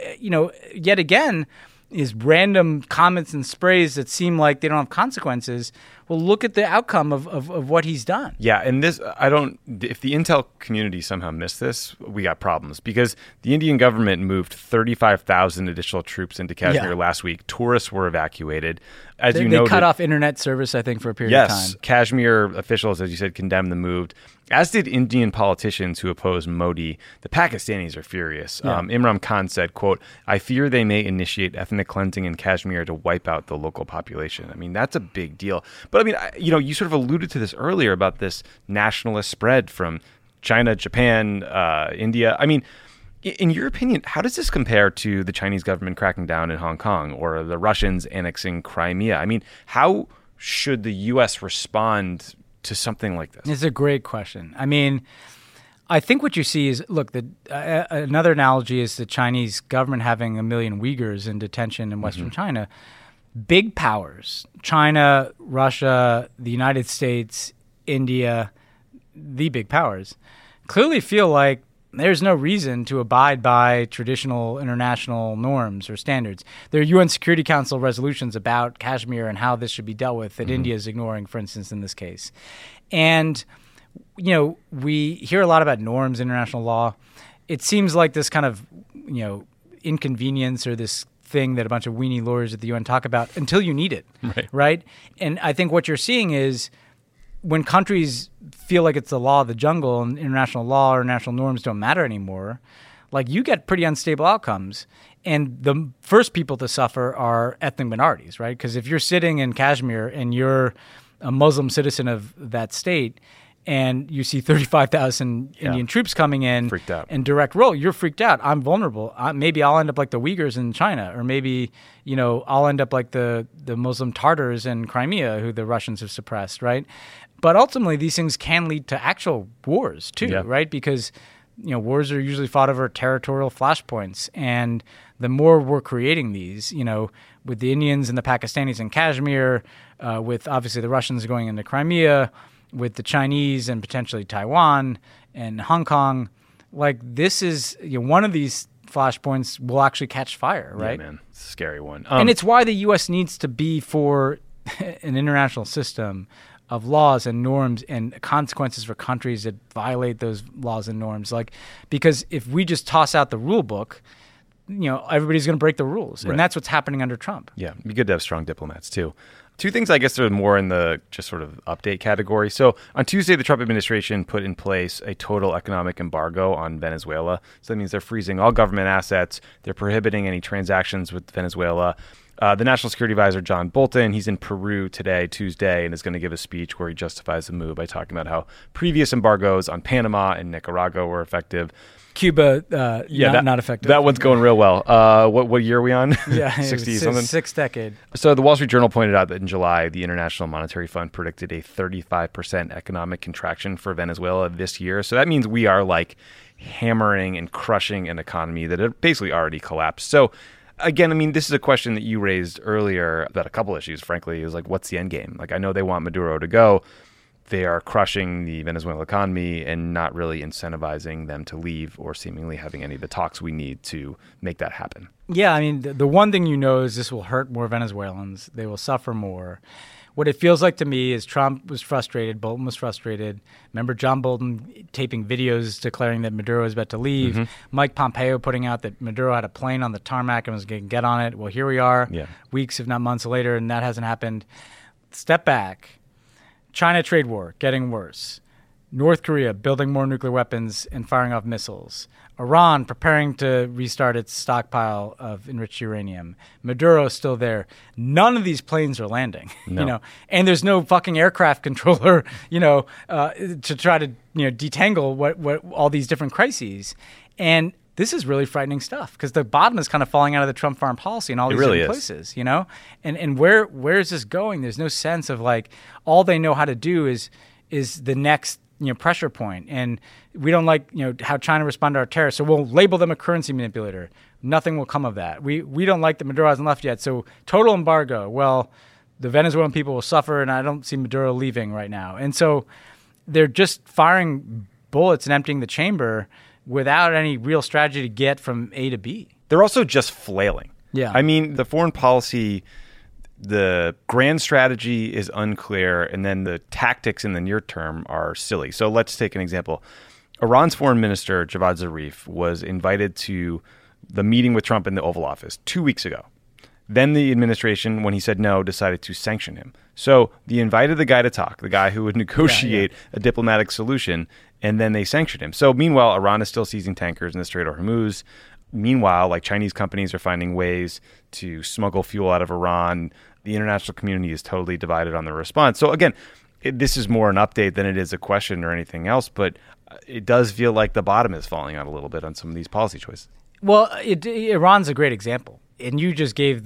Yet again, is random comments and sprays that seem like they don't have consequences. Well, look at the outcome of what he's done. Yeah, and this, if the intel community somehow missed this, we got problems because the Indian government moved 35,000 additional troops into Kashmir last week. Tourists were evacuated. They cut off internet service, I think, for a period of time. Yes, Kashmir officials, as you said, condemned the move, as did Indian politicians who oppose Modi. The Pakistanis are furious. Yeah. Imran Khan said, quote, "I fear they may initiate ethnic cleansing in Kashmir to wipe out the local population." I mean, that's a big deal. But I mean, you sort of alluded to this earlier about this nationalist spread from China, Japan, India. I mean, in your opinion, how does this compare to the Chinese government cracking down in Hong Kong or the Russians annexing Crimea? I mean, how should the U.S. respond to something like this? It's a great question. I mean, I think what you see is, look, another analogy is the Chinese government having 1 million Uyghurs in detention in Western China. Big powers, China, Russia, the United States, India, the big powers, clearly feel like there's no reason to abide by traditional international norms or standards. There are UN Security Council resolutions about Kashmir and how this should be dealt with that India is ignoring, for instance, in this case. And, we hear a lot about norms, international law. It seems like this kind of, inconvenience or this thing that a bunch of weenie lawyers at the UN talk about until you need it, right? And I think what you're seeing is when countries feel like it's the law of the jungle and international law or national norms don't matter anymore, like you get pretty unstable outcomes. And the first people to suffer are ethnic minorities, right? Because if you're sitting in Kashmir and you're a Muslim citizen of that state and you see 35,000 Indian troops coming in freaked out. and direct role, you're freaked out. I'm vulnerable. Maybe I'll end up like the Uyghurs in China, or maybe, I'll end up like the Muslim Tartars in Crimea, who the Russians have suppressed, right? But ultimately, these things can lead to actual wars too, right? Because wars are usually fought over territorial flashpoints, and the more we're creating these, with the Indians and the Pakistanis in Kashmir, with obviously the Russians going into Crimea, with the Chinese and potentially Taiwan and Hong Kong, like this is one of these flashpoints will actually catch fire, right? Yeah, man, it's a scary one. And it's why the U.S. needs to be for an international system of laws and norms and consequences for countries that violate those laws and norms. Like, because if we just toss out the rule book, everybody's going to break the rules. And that's what's happening under Trump. Yeah, it'd be good to have strong diplomats too. Two things I guess are more in the just sort of update category. So on Tuesday, the Trump administration put in place a total economic embargo on Venezuela. So that means they're freezing all government assets. They're prohibiting any transactions with Venezuela. The National Security Advisor, John Bolton, he's in Peru today, Tuesday, and is going to give a speech where he justifies the move by talking about how previous embargoes on Panama and Nicaragua were effective. Cuba, not effective. That one's going real well. What year are we on? Yeah, 60 something? Sixth decade. So the Wall Street Journal pointed out that in July, the International Monetary Fund predicted a 35% economic contraction for Venezuela this year. So that means we are like hammering and crushing an economy that had basically already collapsed. So again, I mean, this is a question that you raised earlier about a couple issues, frankly, is like, what's the end game? Like, I know they want Maduro to go. They are crushing the Venezuelan economy and not really incentivizing them to leave or seemingly having any of the talks we need to make that happen. Yeah, I mean, the one thing is this will hurt more Venezuelans. They will suffer more. What it feels like to me is Trump was frustrated. Bolton was frustrated. Remember John Bolton taping videos declaring that Maduro is about to leave. Mike Pompeo putting out that Maduro had a plane on the tarmac and was going to get on it. Well, here we are, weeks, if not months later, and that hasn't happened. Step back. China trade war getting worse. North Korea building more nuclear weapons and firing off missiles. Iran preparing to restart its stockpile of enriched uranium. Maduro still there. None of these planes are landing, and there's no fucking aircraft controller, to try to, detangle what all these different crises. And this is really frightening stuff because the bottom is kind of falling out of the Trump foreign policy in all these different places, And where is this going? There's no sense of like all they know how to do is the next pressure point, and we don't like how China responded to our tariffs, so we'll label them a currency manipulator. Nothing will come of that. We don't like that Maduro hasn't left yet, so total embargo. Well, the Venezuelan people will suffer, and I don't see Maduro leaving right now, and so they're just firing bullets and emptying the chamber without any real strategy to get from A to B. They're also just flailing. Yeah. I mean, the foreign policy, the grand strategy is unclear, and then the tactics in the near term are silly. So let's take an example. Iran's foreign minister, Javad Zarif, was invited to the meeting with Trump in the Oval Office 2 weeks ago. Then the administration, when he said no, decided to sanction him. So they invited the guy to talk, the guy who would negotiate a diplomatic solution, and then they sanctioned him. So meanwhile, Iran is still seizing tankers in the Strait of Hormuz. Meanwhile, like Chinese companies are finding ways to smuggle fuel out of Iran. The international community is totally divided on the response. So again, this is more an update than it is a question or anything else, but it does feel like the bottom is falling out a little bit on some of these policy choices. Well, Iran's a great example. And you just gave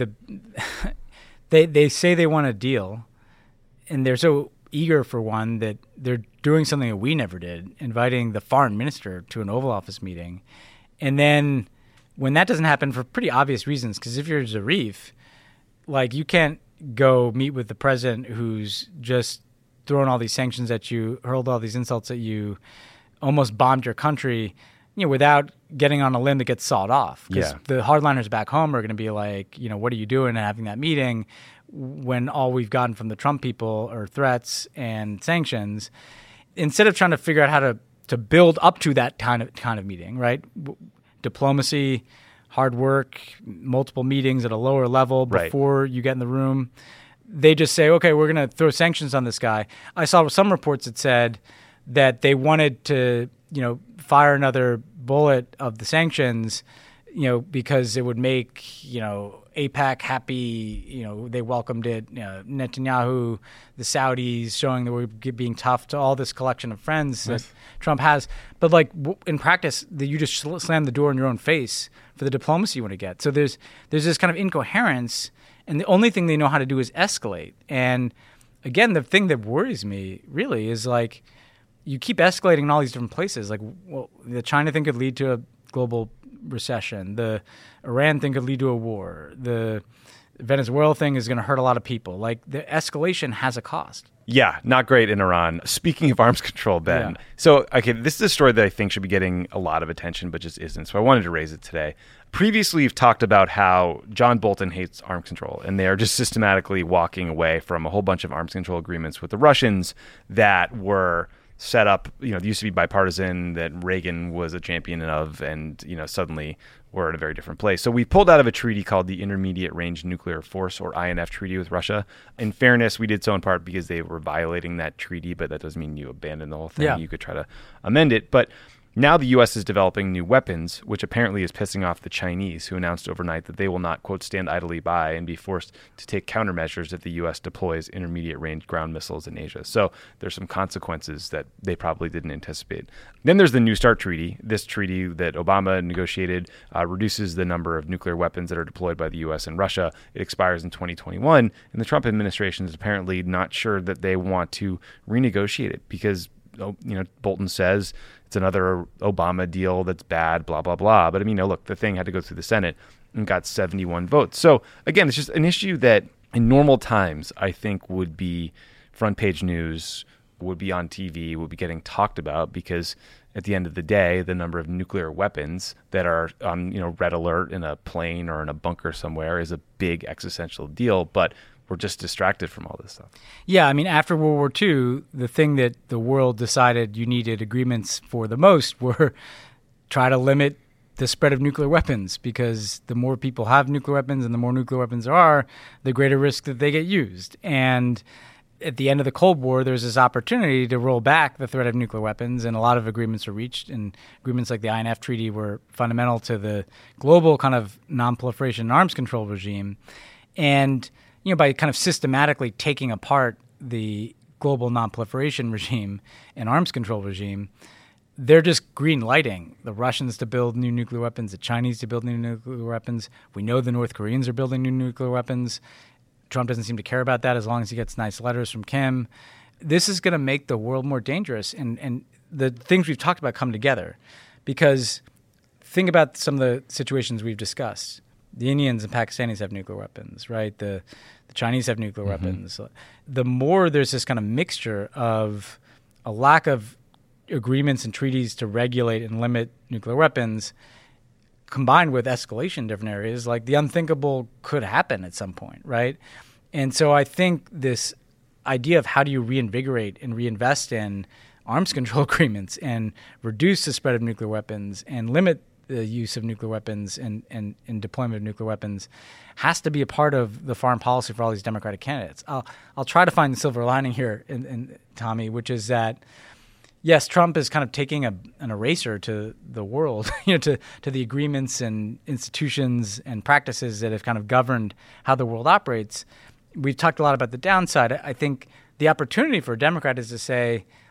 they say they want a deal, and they're so eager for one that they're doing something that we never did, inviting the foreign minister to an Oval Office meeting. And then when that doesn't happen for pretty obvious reasons, because if you're Zarif, like you can't go meet with the president who's just thrown all these sanctions at you, hurled all these insults at you, almost bombed your country, without getting on a limb that gets sawed off. Because the hardliners back home are going to be like, what are you doing and having that meeting when all we've gotten from the Trump people are threats and sanctions, instead of trying to figure out how to build up to that kind of meeting, right? Diplomacy, hard work, multiple meetings at a lower level before you get in the room. They just say, okay, we're going to throw sanctions on this guy. I saw some reports that said that they wanted to, fire another bullet of the sanctions, because it would make, AIPAC happy. They welcomed it. Netanyahu, the Saudis, showing that we're being tough to all this collection of friends that Trump has. But in practice, you just slam the door in your own face for the diplomacy you want to get. So there's this kind of incoherence, and the only thing they know how to do is escalate. And again, the thing that worries me really is you keep escalating in all these different places. The China thing could lead to a global recession. The Iran thing could lead to a war. The Venezuela thing is going to hurt a lot of people. The escalation has a cost. Yeah, not great in Iran. Speaking of arms control, Ben. Yeah. So, this is a story that I think should be getting a lot of attention, but just isn't. So I wanted to raise it today. Previously, you've talked about how John Bolton hates arms control, and they are just systematically walking away from a whole bunch of arms control agreements with the Russians that were set up, it used to be bipartisan, that Reagan was a champion of, and, suddenly we're in a very different place. So we pulled out of a treaty called the Intermediate Range Nuclear Force, or INF Treaty, with Russia. In fairness, we did so in part because they were violating that treaty, but that doesn't mean you abandon the whole thing. Yeah. You could try to amend it. But now the U.S. is developing new weapons, which apparently is pissing off the Chinese, who announced overnight that they will not, quote, stand idly by and be forced to take countermeasures if the U.S. deploys intermediate-range ground missiles in Asia. So there's some consequences that they probably didn't anticipate. Then there's the New START Treaty. This treaty that Obama negotiated reduces the number of nuclear weapons that are deployed by the U.S. and Russia. It expires in 2021, and the Trump administration is apparently not sure that they want to renegotiate it because, Bolton says it's another Obama deal that's bad, blah, blah, blah. But look, the thing had to go through the Senate and got 71 votes. So again, it's just an issue that in normal times, I think would be front page news, would be on TV, would be getting talked about, because at the end of the day, the number of nuclear weapons that are on, red alert in a plane or in a bunker somewhere is a big existential deal. But we're just distracted from all this stuff. Yeah, after World War II, the thing that the world decided you needed agreements for the most were try to limit the spread of nuclear weapons, because the more people have nuclear weapons and the more nuclear weapons there are, the greater risk that they get used. And at the end of the Cold War, there's this opportunity to roll back the threat of nuclear weapons, and a lot of agreements were reached, and agreements like the INF Treaty were fundamental to the global kind of non-proliferation and arms control regime. And by kind of systematically taking apart the global non-proliferation regime and arms control regime, they're just green lighting the Russians to build new nuclear weapons, the Chinese to build new nuclear weapons. We know the North Koreans are building new nuclear weapons. Trump doesn't seem to care about that as long as he gets nice letters from Kim. This is going to make the world more dangerous, and the things we've talked about come together. Because think about some of the situations we've discussed. The Indians and Pakistanis have nuclear weapons, right? The Chinese have nuclear weapons. The more there's this kind of mixture of a lack of agreements and treaties to regulate and limit nuclear weapons, combined with escalation in different areas, the unthinkable could happen at some point, right? And so I think this idea of how do you reinvigorate and reinvest in arms control agreements and reduce the spread of nuclear weapons and limit the use of nuclear weapons and deployment of nuclear weapons has to be a part of the foreign policy for all these Democratic candidates. I'll try to find the silver lining here, in Tommy, which is that, yes, Trump is kind of taking an eraser to the world, to the agreements and institutions and practices that have kind of governed how the world operates. We've talked a lot about the downside. I think the opportunity for a Democrat is to say,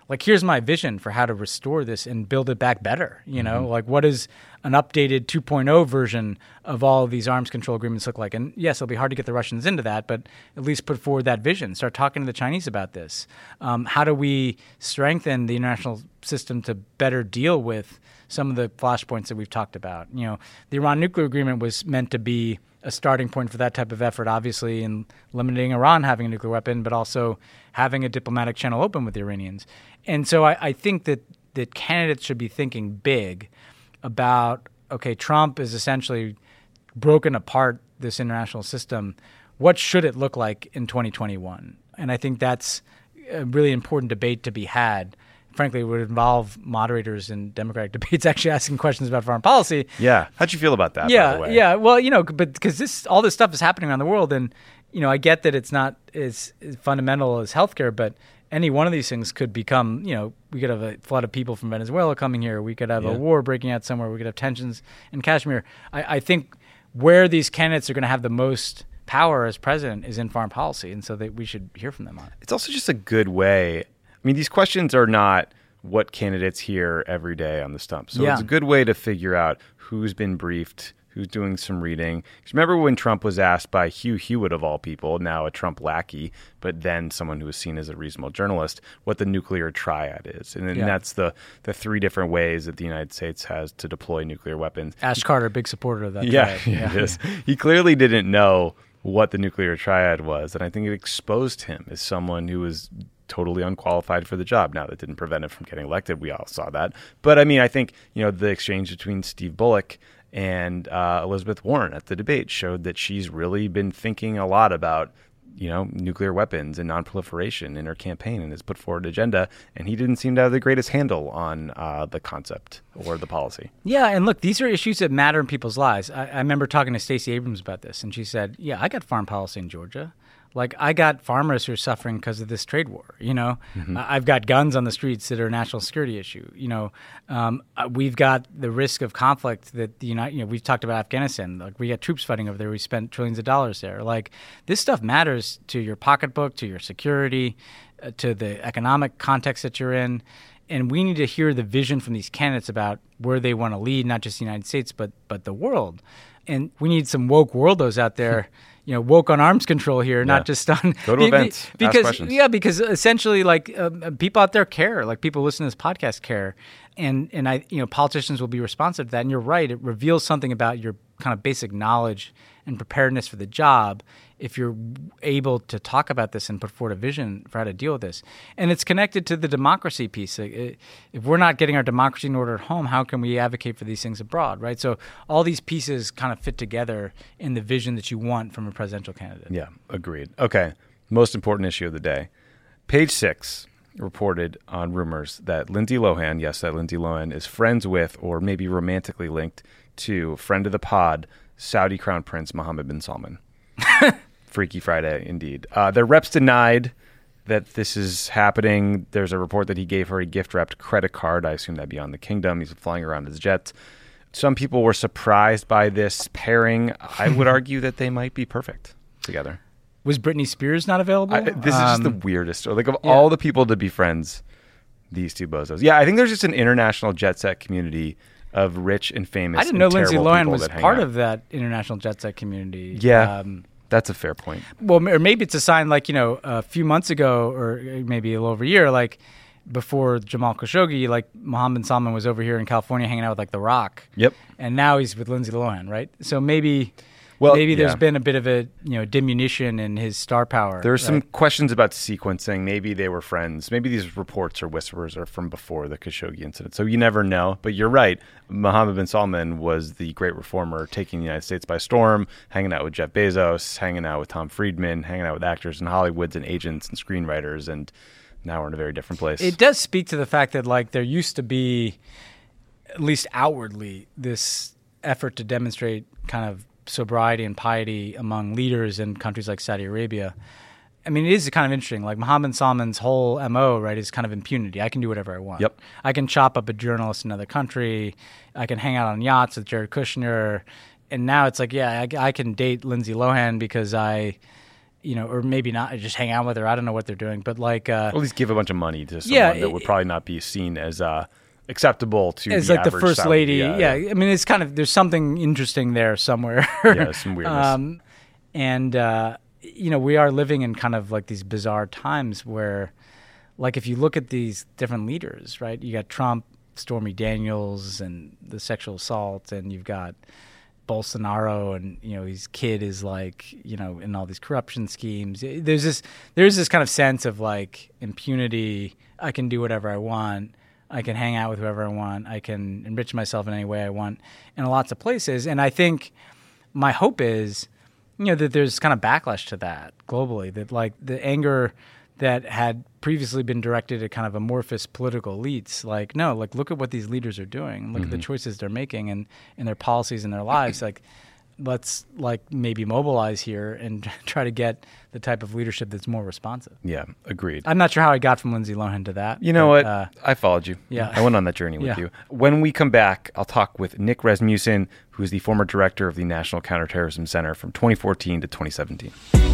like, here's my vision for how to restore this and build it back better. Like, what is an updated 2.0 version of all of these arms control agreements look like? And yes, it'll be hard to get the Russians into that, but at least put forward that vision. Start talking to the Chinese about this. How do we strengthen the international system to better deal with some of the flashpoints that we've talked about? The Iran nuclear agreement was meant to be a starting point for that type of effort, obviously, in limiting Iran having a nuclear weapon, but also having a diplomatic channel open with the Iranians. And so I think that candidates should be thinking big about, okay, Trump is essentially broken apart this international system. What should it look like in 2021? And I think that's a really important debate to be had. Frankly, it would involve moderators in Democratic debates actually asking questions about foreign policy. Yeah. How'd you feel about that, yeah, by the way? Yeah. Well, but because all this stuff is happening around the world, and, I get that it's not as fundamental as healthcare, but any one of these things could become, we could have a flood of people from Venezuela coming here. We could have a war breaking out somewhere. We could have tensions in Kashmir. I think where these candidates are going to have the most power as president is in foreign policy, and so we should hear from them on it. It's also just a good way. I mean, these questions are not what candidates hear every day on the stump. So it's a good way to figure out who's been briefed, who's doing some reading. Because remember when Trump was asked by Hugh Hewitt, of all people, now a Trump lackey, but then someone who was seen as a reasonable journalist, what the nuclear triad is. And then that's the three different ways that the United States has to deploy nuclear weapons. Ash Carter, big supporter of that triad. Yeah, it is. He clearly didn't know what the nuclear triad was. And I think it exposed him as someone who was totally unqualified for the job. Now, that didn't prevent him from getting elected. We all saw that. But I mean, I think, the exchange between Steve Bullock and Elizabeth Warren at the debate showed that she's really been thinking a lot about, nuclear weapons and nonproliferation in her campaign and has put forward an agenda. And he didn't seem to have the greatest handle on the concept or the policy. Yeah. And look, these are issues that matter in people's lives. I remember talking to Stacey Abrams about this, and she said, yeah, I got foreign policy in Georgia. Like, I got farmers who are suffering because of this trade war. I've got guns on the streets that are a national security issue. We've got the risk of conflict that we've talked about Afghanistan. Like, we got troops fighting over there. We spent trillions of dollars there. Like, this stuff matters to your pocketbook, to your security, to the economic context that you're in. And we need to hear the vision from these candidates about where they want to lead, not just the United States, but the world. And we need some woke worldos out there. Woke on arms control here, not just on go to events, because ask questions. Yeah, because essentially, like, people out there care, like people listening to this podcast care, and politicians will be responsive to that. And you're right; it reveals something about your kind of basic knowledge and preparedness for the job if you're able to talk about this and put forward a vision for how to deal with this. And it's connected to the democracy piece. If we're not getting our democracy in order at home, how can we advocate for these things abroad, right? So all these pieces kind of fit together in the vision that you want from a presidential candidate. Yeah, agreed. Okay, most important issue of the day. Page 6 reported on rumors that Lindsay Lohan is friends with or maybe romantically linked to friend of the pod, Saudi Crown Prince Mohammed bin Salman. Freaky Friday, indeed. Their reps denied that this is happening. There's a report that he gave her a gift-wrapped credit card. I assume that'd be on the kingdom. He's flying around his jet. Some people were surprised by this pairing. I would argue that they might be perfect together. Was Britney Spears not available? This is just the weirdest. Like, of all the people to be friends, these two bozos. Yeah, I think there's just an international jet set community of rich and famous. I didn't know Lindsay Lohan was part out. of that international jet set community. Yeah, that's a fair point. Well, or maybe it's a sign, like, a few months ago, or maybe a little over a year, like before Jamal Khashoggi, like Mohammed bin Salman was over here in California hanging out with like The Rock. Yep. And now he's with Lindsay Lohan, right? So maybe there's been a bit of a diminution in his star power. There are some questions about sequencing. Maybe they were friends. Maybe these reports or whispers are from before the Khashoggi incident. So you never know. But you're right. Mohammed bin Salman was the great reformer, taking the United States by storm, hanging out with Jeff Bezos, hanging out with Tom Friedman, hanging out with actors in Hollywood and agents and screenwriters. And now we're in a very different place. It does speak to the fact that, like, there used to be, at least outwardly, this effort to demonstrate kind of sobriety and piety among leaders in countries like Saudi Arabia. I mean, it is kind of interesting. Like, Mohammed bin Salman's whole MO, right, is kind of impunity. I can do whatever I want. Yep. I can chop up a journalist in another country. I can hang out on yachts with Jared Kushner. And now it's like, yeah, I can date Lindsay Lohan because I or maybe not, just hang out with her. I don't know what they're doing, but like, at least give a bunch of money to someone that would probably not be seen as acceptable to as the like the average first Saudi. lady. I mean, it's kind of, there's something interesting there somewhere. Yeah, some weirdness. We are living in kind of like these bizarre times where, like, if you look at these different leaders, right? You got Trump, Stormy Daniels, and the sexual assault, and you've got Bolsonaro, and his kid is like, in all these corruption schemes. There's this kind of sense of like impunity. I can do whatever I want. I can hang out with whoever I want. I can enrich myself in any way I want in lots of places. And I think my hope is, that there's kind of backlash to that globally, that like the anger that had previously been directed at kind of amorphous political elites, like, no, like, look at what these leaders are doing. Look at the choices they're making and their policies and their lives. Like, let's like maybe mobilize here and try to get the type of leadership that's more responsive. Yeah, agreed. I'm not sure how I got from Lindsay Lohan to that. You know what? I followed you. Yeah. I went on that journey with you. When we come back, I'll talk with Nick Rasmussen, who is the former director of the National Counterterrorism Center from 2014 to 2017.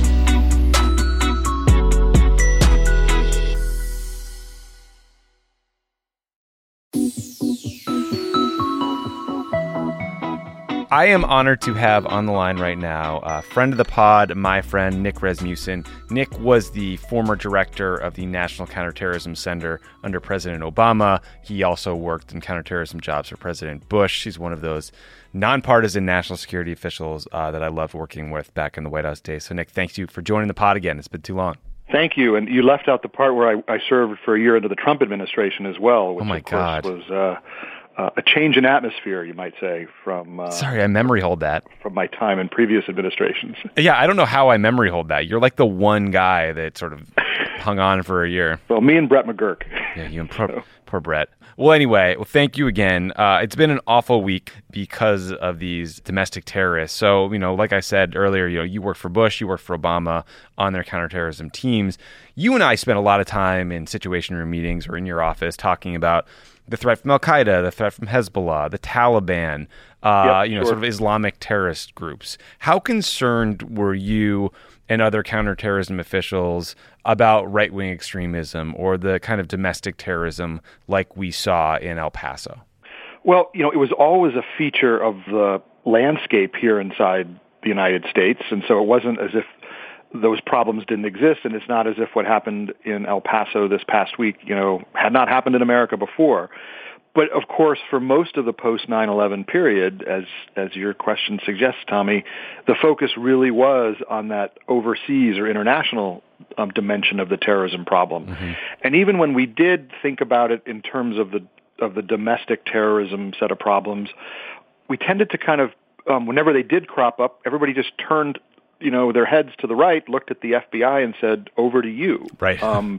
I am honored to have on the line right now a friend of the pod, my friend, Nick Rasmussen. Nick was the former director of the National Counterterrorism Center under President Obama. He also worked in counterterrorism jobs for President Bush. He's one of those nonpartisan national security officials that I loved working with back in the White House days. So, Nick, thank you for joining the pod again. It's been too long. Thank you. And you left out the part where I served for a year under the Trump administration as well, which, of course, was a change in atmosphere, you might say, from... Sorry, I memory hold that. From my time in previous administrations. Yeah, I don't know how I memory hold that. You're like the one guy that sort of hung on for a year. Well, me and Brett McGurk. Yeah, you and poor Brett. Well, anyway, thank you again. It's been an awful week because of these domestic terrorists. So, like I said earlier, you worked for Bush, you worked for Obama on their counterterrorism teams. You and I spent a lot of time in Situation Room meetings or in your office talking about the threat from Al-Qaeda, the threat from Hezbollah, the Taliban, sure. sort of Islamic terrorist groups. How concerned were you and other counterterrorism officials about right-wing extremism or the kind of domestic terrorism like we saw in El Paso? Well, it was always a feature of the landscape here inside the United States, and so it wasn't as if those problems didn't exist, and it's not as if what happened in El Paso this past week, had not happened in America before. But of course, for most of the post 9/11 period, as your question suggests, Tommy, the focus really was on that overseas or international dimension of the terrorism problem. Mm-hmm. And even when we did think about it in terms of the domestic terrorism set of problems, we tended to kind of whenever they did crop up, everybody just turned their heads to the right, looked at the FBI and said, over to you. Right.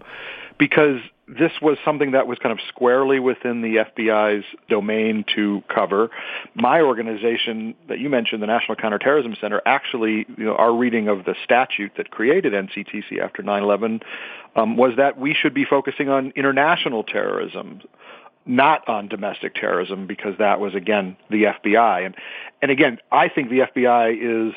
Because this was something that was kind of squarely within the FBI's domain to cover. My organization that you mentioned, the National Counterterrorism Center, actually, our reading of the statute that created NCTC after 9/11 was that we should be focusing on international terrorism, not on domestic terrorism, because that was, again, the FBI. And again, I think the FBI is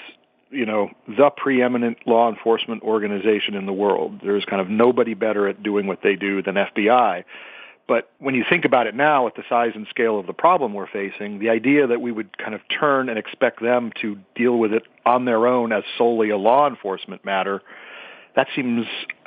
the preeminent law enforcement organization in the world. There's kind of nobody better at doing what they do than FBI. But when you think about it now at the size and scale of the problem we're facing, the idea that we would kind of turn and expect them to deal with it on their own as solely a law enforcement matter, that seems,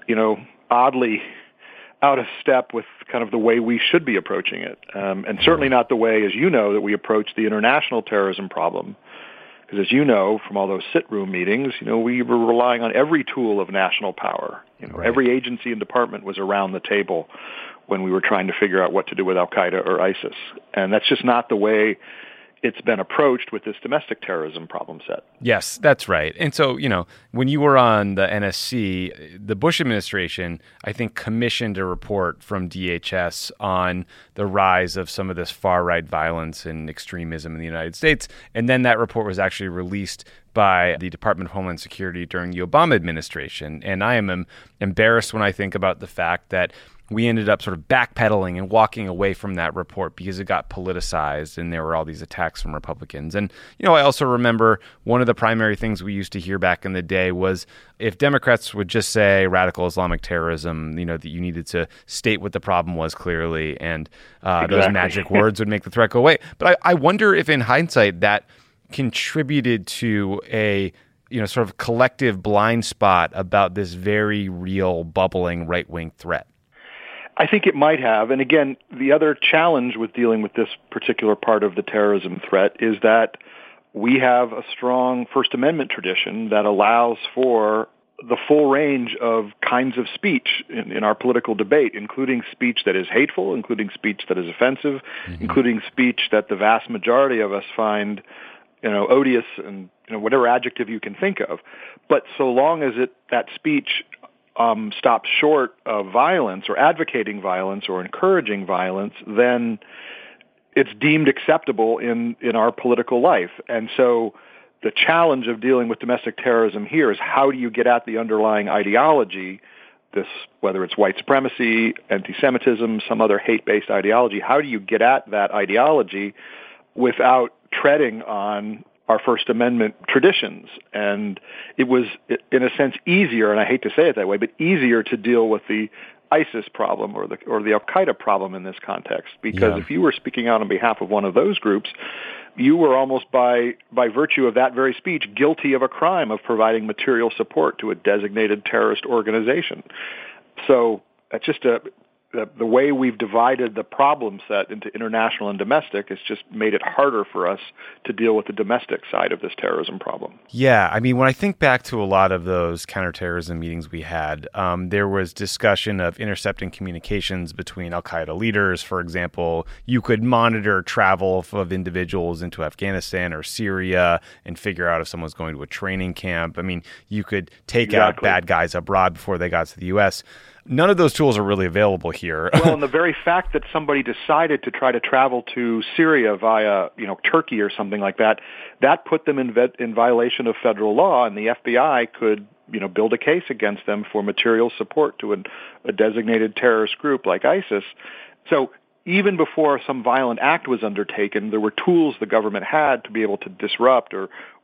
oddly out of step with kind of the way we should be approaching it. And certainly not the way, as that we approach the international terrorism problem. Because as you know, from all those sit-room meetings, we were relying on every tool of national power. Right. Every agency and department was around the table when we were trying to figure out what to do with Al-Qaeda or ISIS. And that's just not the way it's been approached with this domestic terrorism problem set. Yes, that's right. And so, when you were on the NSC, the Bush administration, I think, commissioned a report from DHS on the rise of some of this far-right violence and extremism in the United States. And then that report was actually released by the Department of Homeland Security during the Obama administration. And I am embarrassed when I think about the fact that we ended up sort of backpedaling and walking away from that report because it got politicized and there were all these attacks from Republicans. And, I also remember one of the primary things we used to hear back in the day was if Democrats would just say radical Islamic terrorism, that you needed to state what the problem was clearly, and those magic words would make the threat go away. But I wonder if in hindsight that contributed to a sort of collective blind spot about this very real bubbling right-wing threat. I think it might have. And again, the other challenge with dealing with this particular part of the terrorism threat is that we have a strong First Amendment tradition that allows for the full range of kinds of speech in our political debate, including speech that is hateful, including speech that is offensive, including speech that the vast majority of us find odious and whatever adjective you can think of. But so long as that speech stops short of violence or advocating violence or encouraging violence, then it's deemed acceptable in our political life. And so the challenge of dealing with domestic terrorism here is how do you get at the underlying ideology, whether it's white supremacy, anti-Semitism, some other hate-based ideology, how do you get at that ideology without treading on our First Amendment traditions? And it was, in a sense, easier, and I hate to say it that way, but easier to deal with the ISIS problem or the Al-Qaeda problem in this context. Because if you were speaking out on behalf of one of those groups, you were almost by virtue of that very speech guilty of a crime of providing material support to a designated terrorist organization. So that's just the way we've divided the problem set into international and domestic has just made it harder for us to deal with the domestic side of this terrorism problem. Yeah, I mean, when I think back to a lot of those counterterrorism meetings we had, there was discussion of intercepting communications between al-Qaeda leaders. For example, you could monitor travel of individuals into Afghanistan or Syria and figure out if someone's going to a training camp. I mean, you could take out bad guys abroad before they got to the U.S. None of those tools are really available here. Well, and the very fact that somebody decided to try to travel to Syria via, Turkey or something like that, that put them in violation of federal law, and the FBI could, build a case against them for material support to a designated terrorist group like ISIS. So even before some violent act was undertaken, there were tools the government had to be able to disrupt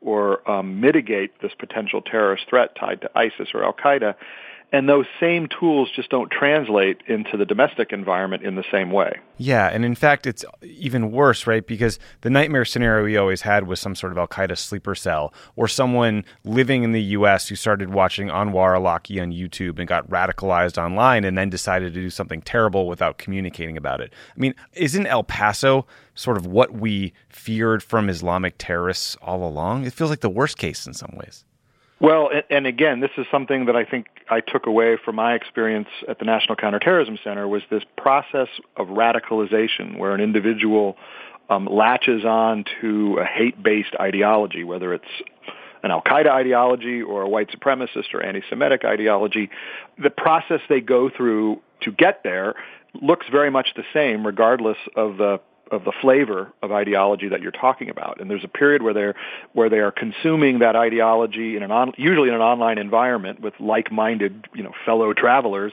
or mitigate this potential terrorist threat tied to ISIS or Al-Qaeda. And those same tools just don't translate into the domestic environment in the same way. Yeah, and in fact, it's even worse, right? Because the nightmare scenario we always had was some sort of al-Qaeda sleeper cell or someone living in the U.S. who started watching Anwar al-Awlaki on YouTube and got radicalized online and then decided to do something terrible without communicating about it. I mean, isn't El Paso sort of what we feared from Islamic terrorists all along? It feels like the worst case in some ways. Well, and again, this is something that I think I took away from my experience at the National Counterterrorism Center was this process of radicalization where an individual latches on to a hate-based ideology, whether it's an Al-Qaeda ideology or a white supremacist or anti-Semitic ideology. The process they go through to get there looks very much the same regardless of the flavor of ideology that you're talking about. And there's a period where they are consuming that ideology usually in an online environment with like-minded, fellow travelers.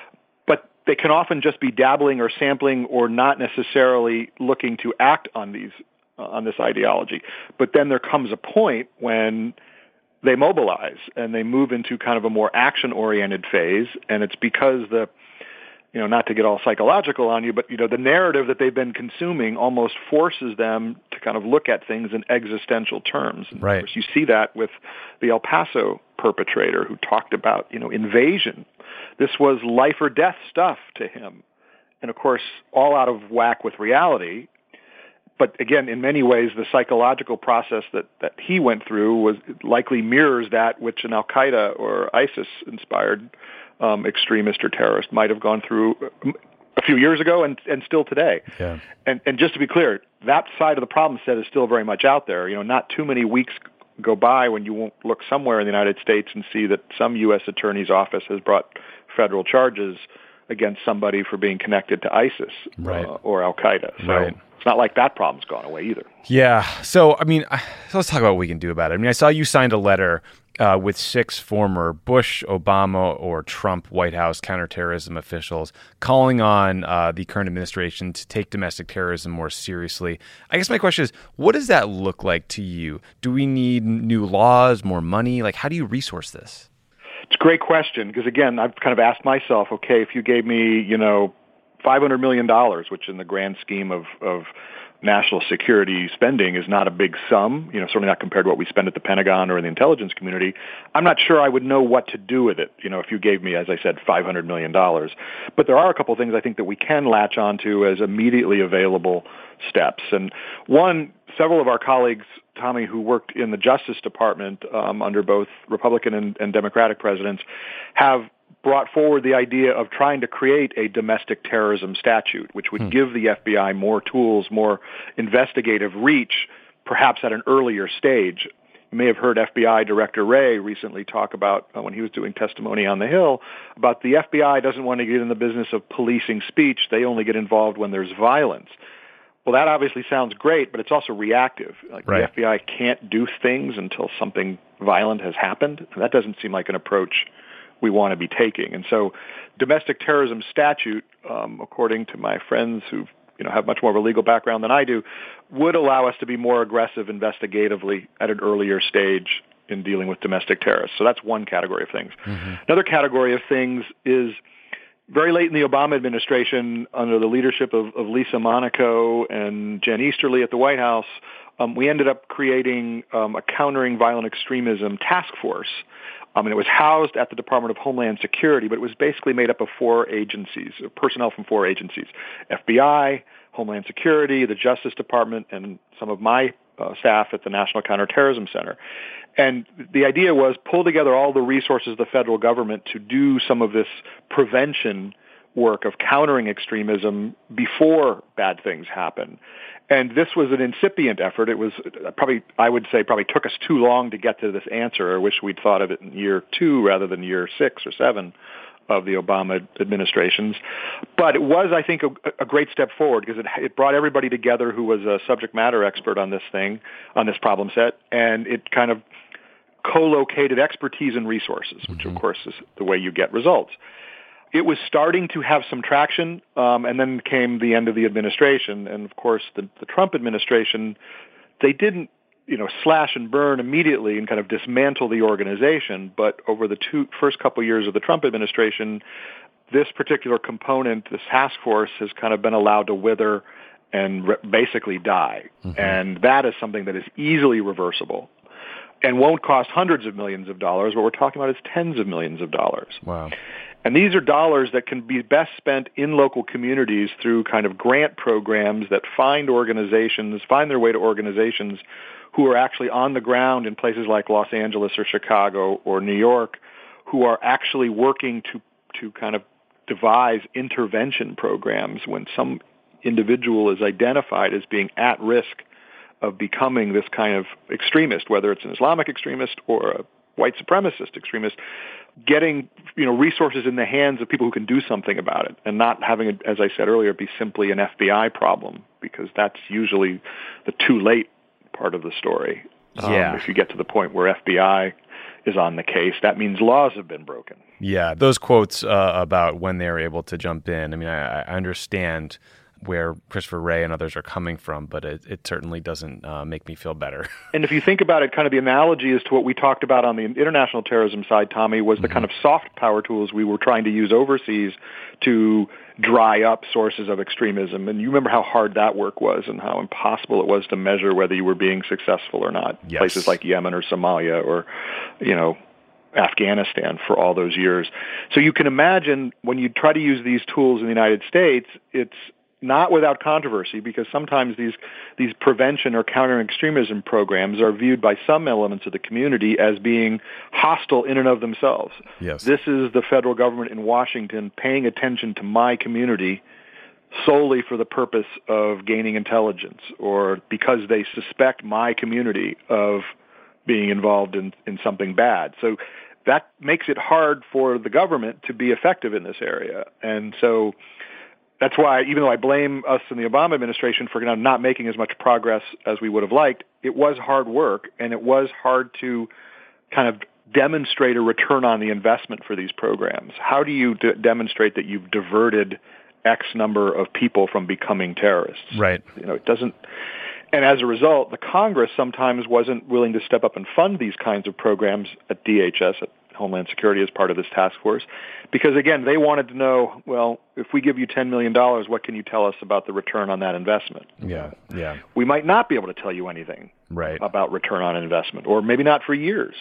But they can often just be dabbling or sampling or not necessarily looking to act on this ideology. But then there comes a point when they mobilize and they move into kind of a more action-oriented phase, and it's because not to get all psychological on you, but, the narrative that they've been consuming almost forces them to kind of look at things in existential terms. And right. Of course, you see that with the El Paso perpetrator who talked about, invasion. This was life or death stuff to him. And of course, all out of whack with reality. But again, in many ways, the psychological process that he went through likely mirrors that which an Al-Qaeda or ISIS-inspired extremist or terrorist might have gone through a few years ago and still today. Yeah. And just to be clear, that side of the problem set is still very much out there. Not too many weeks go by when you won't look somewhere in the United States and see that some U.S. attorney's office has brought federal charges against somebody for being connected to ISIS right. Or Al-Qaeda. So right. It's not like that problem's gone away either. Yeah. So, let's talk about what we can do about it. I mean, I saw you signed a letter with 6 former Bush, Obama, or Trump White House counterterrorism officials calling on the current administration to take domestic terrorism more seriously. I guess my question is, what does that look like to you? Do we need new laws, more money? Like, how do you resource this? It's a great question because, again, I've kind of asked myself, okay, if you gave me, $500 million, which in the grand scheme of national security spending is not a big sum, certainly not compared to what we spend at the Pentagon or in the intelligence community, I'm not sure I would know what to do with it, if you gave me, as I said, $500 million. But there are a couple of things I think that we can latch onto as immediately available steps. And one, several of our colleagues, Tommy, who worked in the Justice Department under both Republican and Democratic presidents, have brought forward the idea of trying to create a domestic terrorism statute, which would give the FBI more tools, more investigative reach, perhaps at an earlier stage. You may have heard FBI Director Wray recently talk about, when he was doing testimony on the Hill, about the FBI doesn't want to get in the business of policing speech. They only get involved when there's violence. Well, that obviously sounds great, but it's also reactive. Like, right. The FBI can't do things until something violent has happened. That doesn't seem like an approach we want to be taking. And so domestic terrorism statute, according to my friends who have much more of a legal background than I do, would allow us to be more aggressive investigatively at an earlier stage in dealing with domestic terrorists. So that's one category of things. Mm-hmm. Another category of things is very late in the Obama administration, under the leadership of Lisa Monaco and Jen Easterly at the White House, we ended up creating a countering violent extremism task force. And it was housed at the Department of Homeland Security, but it was basically made up of 4 agencies, personnel from 4 agencies: FBI, Homeland Security, the Justice Department, and some of my staff at the National Counterterrorism Center. And the idea was pull together all the resources of the federal government to do some of this prevention work of countering extremism before bad things happen. And this was an incipient effort. It was I would say took us too long to get to this answer. I wish we'd thought of it in year 2 rather than year 6 or 7 of the Obama administrations. But it was, I think, a great step forward because it brought everybody together who was a subject matter expert on this problem set, and it kind of co-located expertise and resources, which of course is the way you get results. It was starting to have some traction, and then came the end of the administration. And, of course, the Trump administration, they didn't, slash and burn immediately and kind of dismantle the organization. But over the first couple years of the Trump administration, this particular component, this task force, has kind of been allowed to wither and basically die. Mm-hmm. And that is something that is easily reversible and won't cost hundreds of millions of dollars. What we're talking about is tens of millions of dollars. Wow. And these are dollars that can be best spent in local communities through kind of grant programs that find their way to organizations who are actually on the ground in places like Los Angeles or Chicago or New York, who are actually working to kind of devise intervention programs when some individual is identified as being at risk of becoming this kind of extremist, whether it's an Islamic extremist or a white supremacist extremist, getting resources in the hands of people who can do something about it, and not having it, as I said earlier, be simply an FBI problem, because that's usually the too late part of the story. Yeah. If you get to the point where FBI is on the case, that means laws have been broken. Yeah, those quotes about when they were able to jump in, I mean, I understand where Christopher Wray and others are coming from, but it certainly doesn't make me feel better. And if you think about it, kind of the analogy is to what we talked about on the international terrorism side, Tommy, was the kind of soft power tools we were trying to use overseas to dry up sources of extremism. And you remember how hard that work was and how impossible it was to measure whether you were being successful or not. Yes. Places like Yemen or Somalia or, Afghanistan for all those years. So you can imagine when you try to use these tools in the United States, it's not without controversy, because sometimes these prevention or countering extremism programs are viewed by some elements of the community as being hostile in and of themselves. Yes. This is the federal government in Washington paying attention to my community solely for the purpose of gaining intelligence, or because they suspect my community of being involved in something bad. So that makes it hard for the government to be effective in this area. And so that's why, even though I blame us in the Obama administration for not making as much progress as we would have liked, it was hard work, and it was hard to kind of demonstrate a return on the investment for these programs? How do you demonstrate that you've diverted X number of people from becoming terrorists? Right. It doesn't. And as a result, the Congress sometimes wasn't willing to step up and fund these kinds of programs at DHS, at Homeland Security, as part of this task force, because, again, they wanted to know, well, if we give you $10 million, what can you tell us about the return on that investment? Yeah. We might not be able to tell you anything about return on investment, or maybe not for years.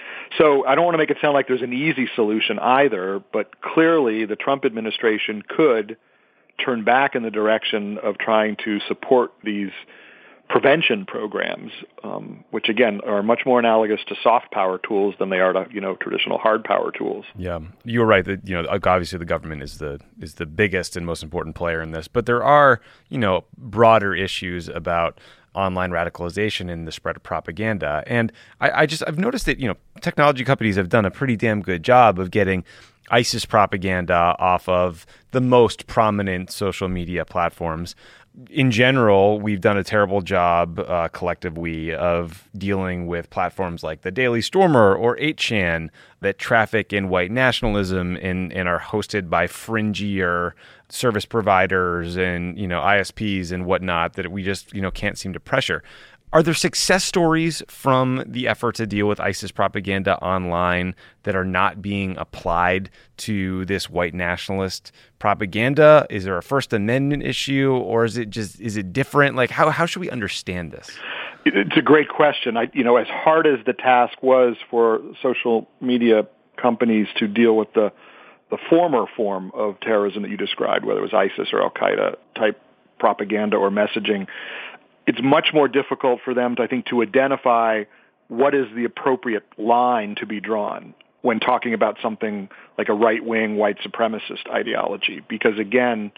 So I don't want to make it sound like there's an easy solution either, but clearly the Trump administration could turn back in the direction of trying to support these prevention programs, which again are much more analogous to soft power tools than they are to traditional hard power tools. Yeah, you were right that obviously the government is the biggest and most important player in this, but there are broader issues about online radicalization and the spread of propaganda. And I've noticed that technology companies have done a pretty damn good job of getting ISIS propaganda off of the most prominent social media platforms. In general, we've done a terrible job, collective we, of dealing with platforms like the Daily Stormer or 8chan that traffic in white nationalism and are hosted by fringier service providers and ISPs and whatnot that we just can't seem to pressure. Are there success stories from the effort to deal with ISIS propaganda online that are not being applied to this white nationalist propaganda? Is there a First Amendment issue, or is it different? Like, how should we understand this? It's a great question. As hard as the task was for social media companies to deal with the former form of terrorism that you described, whether it was ISIS or Al-Qaeda type propaganda or messaging, it's much more difficult for them, to identify what is the appropriate line to be drawn when talking about something like a right-wing white supremacist ideology. Because again,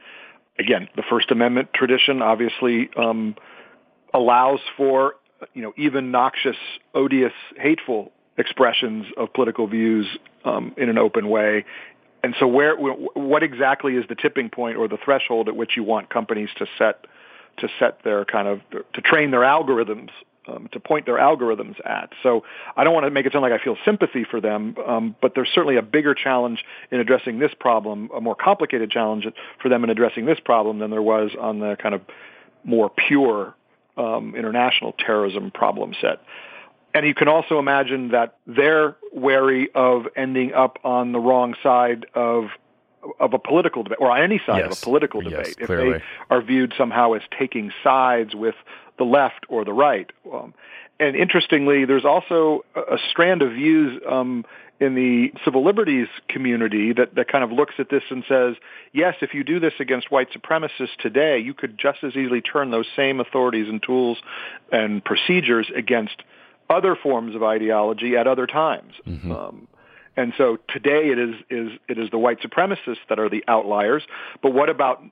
the First Amendment tradition obviously allows for even noxious, odious, hateful expressions of political views in an open way. And so what exactly is the tipping point or the threshold at which you want companies to set their to train their algorithms, to point their algorithms at? So I don't want to make it sound like I feel sympathy for them, but there's certainly a bigger challenge in addressing this problem, a more complicated challenge for them in addressing this problem than there was on the kind of more pure international terrorism problem set. And you can also imagine that they're wary of ending up on the wrong side of a political debate, or on any side of a political debate, if they are viewed somehow as taking sides with the left or the right. And interestingly, there's also a strand of views in the civil liberties community that kind of looks at this and says, yes, if you do this against white supremacists today, you could just as easily turn those same authorities and tools and procedures against other forms of ideology at other times. Mm-hmm. And so today it is the white supremacists that are the outliers. But what about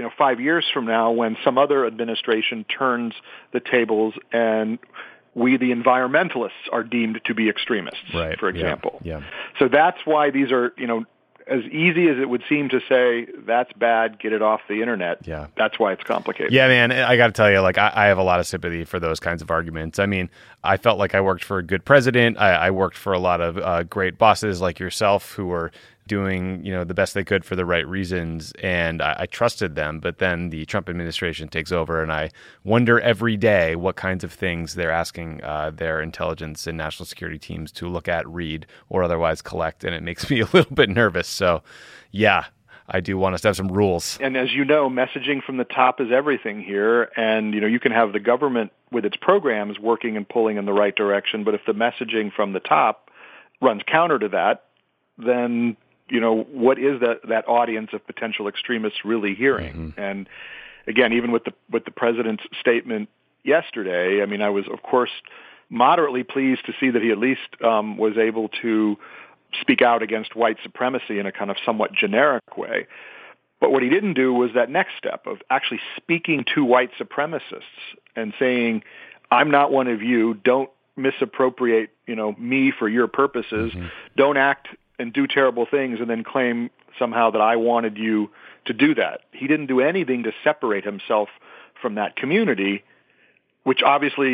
5 years from now when some other administration turns the tables and we, the environmentalists, are deemed to be extremists, for example? Yeah. So that's why these are, as easy as it would seem to say, that's bad, get it off the internet. Yeah. That's why it's complicated. Yeah, man, I got to tell you, I have a lot of sympathy for those kinds of arguments. I mean, I felt like I worked for a good president. I worked for a lot of great bosses like yourself who were doing, the best they could for the right reasons, and I trusted them. But then the Trump administration takes over, and I wonder every day what kinds of things they're asking their intelligence and national security teams to look at, read, or otherwise collect, and it makes me a little bit nervous. So, yeah, I do want us to have some rules. And as you know, messaging from the top is everything here, and you can have the government with its programs working and pulling in the right direction, but if the messaging from the top runs counter to that, then what is that audience of potential extremists really hearing? Mm-hmm. And again, even with the president's statement yesterday, I mean, I was, of course, moderately pleased to see that he at least was able to speak out against white supremacy in a kind of somewhat generic way. But what he didn't do was that next step of actually speaking to white supremacists and saying, I'm not one of you, don't misappropriate, me for your purposes, mm-hmm. Don't act and do terrible things and then claim somehow that I wanted you to do that. He didn't do anything to separate himself from that community, which obviously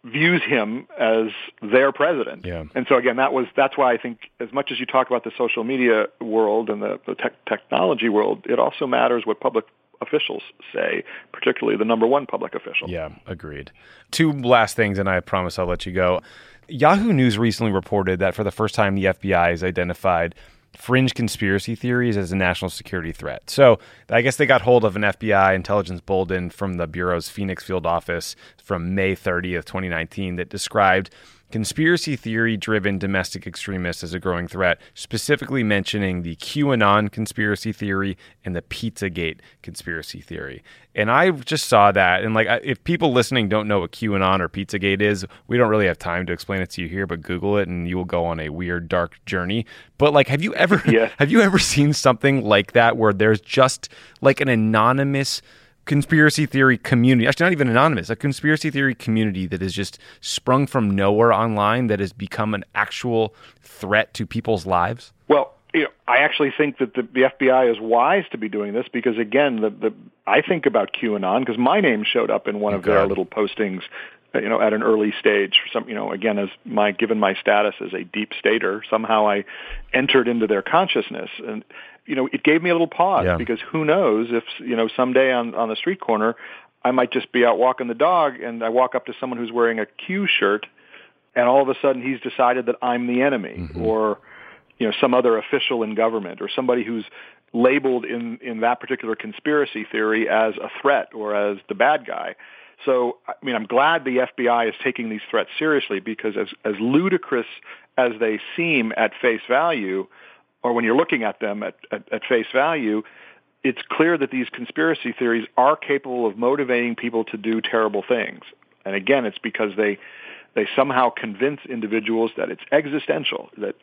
views him as their president. Yeah. And so again, that's why I think as much as you talk about the social media world and the technology world, it also matters what public officials say, particularly the number one public official. Yeah, agreed. Two last things, and I promise I'll let you go. Yahoo News recently reported that for the first time, the FBI has identified fringe conspiracy theories as a national security threat. So I guess they got hold of an FBI intelligence bulletin from the Bureau's Phoenix field office from May 30th, 2019 that described conspiracy theory-driven domestic extremists as a growing threat, specifically mentioning the QAnon conspiracy theory and the Pizzagate conspiracy theory. And I just saw that, and if people listening don't know what QAnon or Pizzagate is, we don't really have time to explain it to you here, but Google it and you will go on a weird, dark journey. But have you ever seen something like that where there's just an anonymous conspiracy theory community, actually not even anonymous, a conspiracy theory community that has just sprung from nowhere online that has become an actual threat to people's lives? Well, I actually think that the FBI is wise to be doing this because, again, I think about QAnon because my name showed up in one of their little postings, at an early stage. Again, given my status as a deep stater, somehow I entered into their consciousness, and it gave me a little pause because who knows if someday on the street corner I might just be out walking the dog and I walk up to someone who's wearing a Q shirt, and all of a sudden he's decided that I'm the enemy, or some other official in government, or somebody who's labeled in that particular conspiracy theory as a threat or as the bad guy. So, I'm glad the FBI is taking these threats seriously because as ludicrous as they seem at face value, or when you're looking at them at face value, it's clear that these conspiracy theories are capable of motivating people to do terrible things. And again, it's because they somehow convince individuals that it's existential, that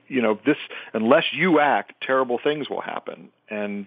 unless you act, terrible things will happen. And,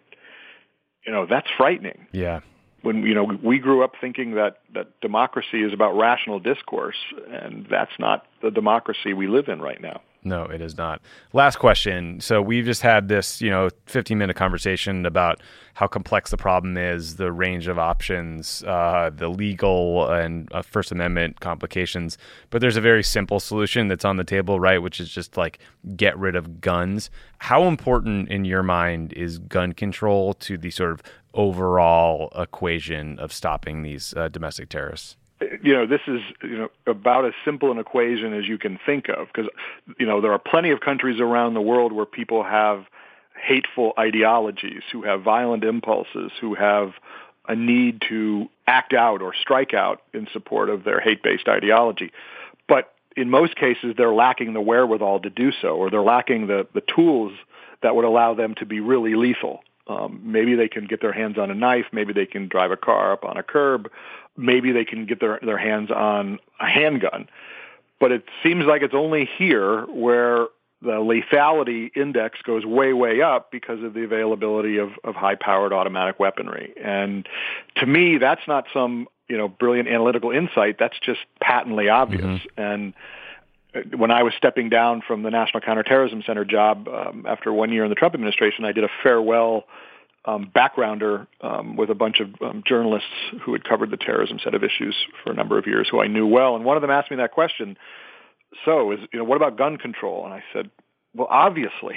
that's frightening. Yeah. When, we grew up thinking that democracy is about rational discourse, and that's not the democracy we live in right now. No, it is not. Last question. So we've just had this, 15-minute conversation about how complex the problem is, the range of options, the legal and First Amendment complications. But there's a very simple solution that's on the table, right, which is just get rid of guns. How important in your mind is gun control to the sort of overall equation of stopping these domestic terrorists? This is, about as simple an equation as you can think of because, there are plenty of countries around the world where people have hateful ideologies, who have violent impulses, who have a need to act out or strike out in support of their hate-based ideology. But in most cases, they're lacking the wherewithal to do so, or they're lacking the tools that would allow them to be really lethal. Maybe they can get their hands on a knife. Maybe they can drive a car up on a curb. Maybe they can get their hands on a handgun. But it seems like it's only here where the lethality index goes way, way up because of the availability of high-powered automatic weaponry. And to me, that's not some, brilliant analytical insight. That's just patently obvious. Mm-hmm. And when I was stepping down from the National Counterterrorism Center job after 1 year in the Trump administration, I did a farewell backgrounder with a bunch of journalists who had covered the terrorism set of issues for a number of years, who I knew well. And one of them asked me that question. So, what about gun control? And I said, well, obviously,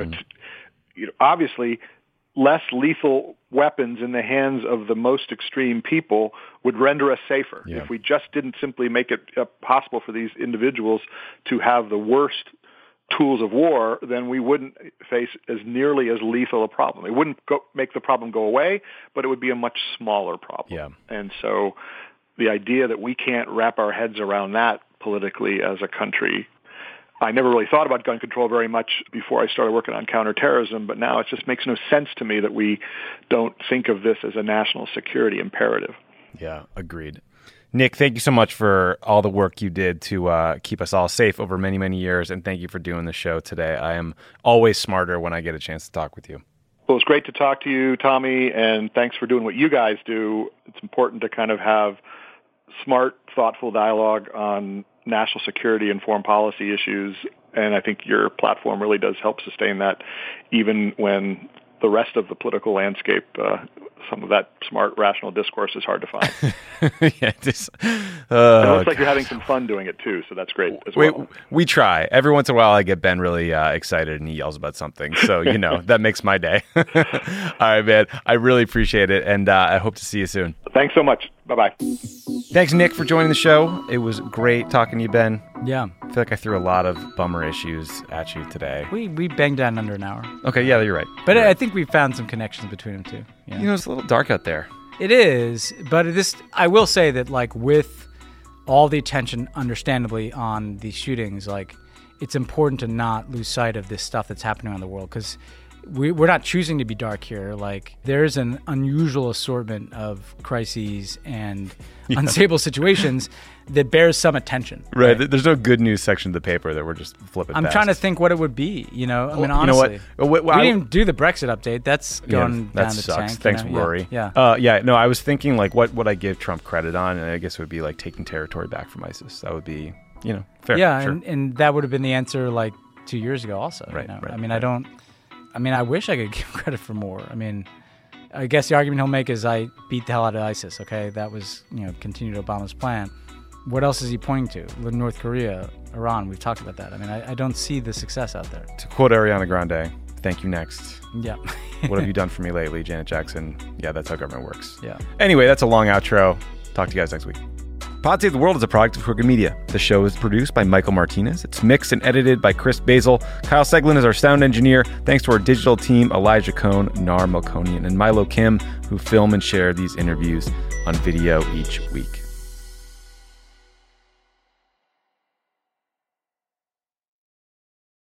obviously, less lethal weapons in the hands of the most extreme people would render us safer. Yeah. If we just didn't simply make it possible for these individuals to have the worst tools of war, then we wouldn't face as nearly as lethal a problem. It wouldn't make the problem go away, but it would be a much smaller problem. Yeah. And so the idea that we can't wrap our heads around that politically as a country, I never really thought about gun control very much before I started working on counterterrorism, but now it just makes no sense to me that we don't think of this as a national security imperative. Yeah, agreed. Nick, thank you so much for all the work you did to keep us all safe over many, many years, and thank you for doing the show today. I am always smarter when I get a chance to talk with you. Well, it's great to talk to you, Tommy, and thanks for doing what you guys do. It's important to kind of have smart, thoughtful dialogue on national security and foreign policy issues, and I think your platform really does help sustain that, even when the rest of the political landscape some of that smart, rational discourse is hard to find. Yeah, And it looks like you're having some fun doing it too, so that's great as well. We try. Every once in a while, I get Ben really excited and he yells about something. So, that makes my day. All right, man. I really appreciate it, and I hope to see you soon. Thanks so much. Bye-bye. Thanks, Nick, for joining the show. It was great talking to you, Ben. Yeah. I feel like I threw a lot of bummer issues at you today. We banged down under an hour. Okay, yeah, you're right. But You're I right. think we found some connections between them too. Yeah. It's a little dark out there. It is, but I will say that with all the attention, understandably, on these shootings, it's important to not lose sight of this stuff that's happening around the world, because we're not choosing to be dark here. There's an unusual assortment of crises and unstable situations that bears some attention. Right. There's no good news section of the paper that we're just flipping I'm past. trying to think what it would be. Honestly. You know what? We didn't even do the Brexit update. That's going that down the sucks. tank. Thanks, Rory. Yeah. No, I was thinking what would I give Trump credit on, and I guess it would be taking territory back from ISIS. That would be, fair. Yeah, sure. and that would have been the answer 2 years ago also. Right. I wish I could give credit for more. I guess the argument he'll make is I beat the hell out of ISIS. Okay, that was continued Obama's plan. What else is he pointing to? North Korea, Iran. We've talked about that. I don't see the success out there. To quote Ariana Grande, "Thank you next." Yeah. What have you done for me lately, Janet Jackson? Yeah, that's how government works. Yeah. Anyway, that's a long outro. Talk to you guys next week. Pod Save the World is a product of Crooked Media. The show is produced by Michael Martinez. It's mixed and edited by Chris Basil. Kyle Seglin is our sound engineer. Thanks to our digital team, Elijah Cohn, Nar Melkonian, and Milo Kim, who film and share these interviews on video each week.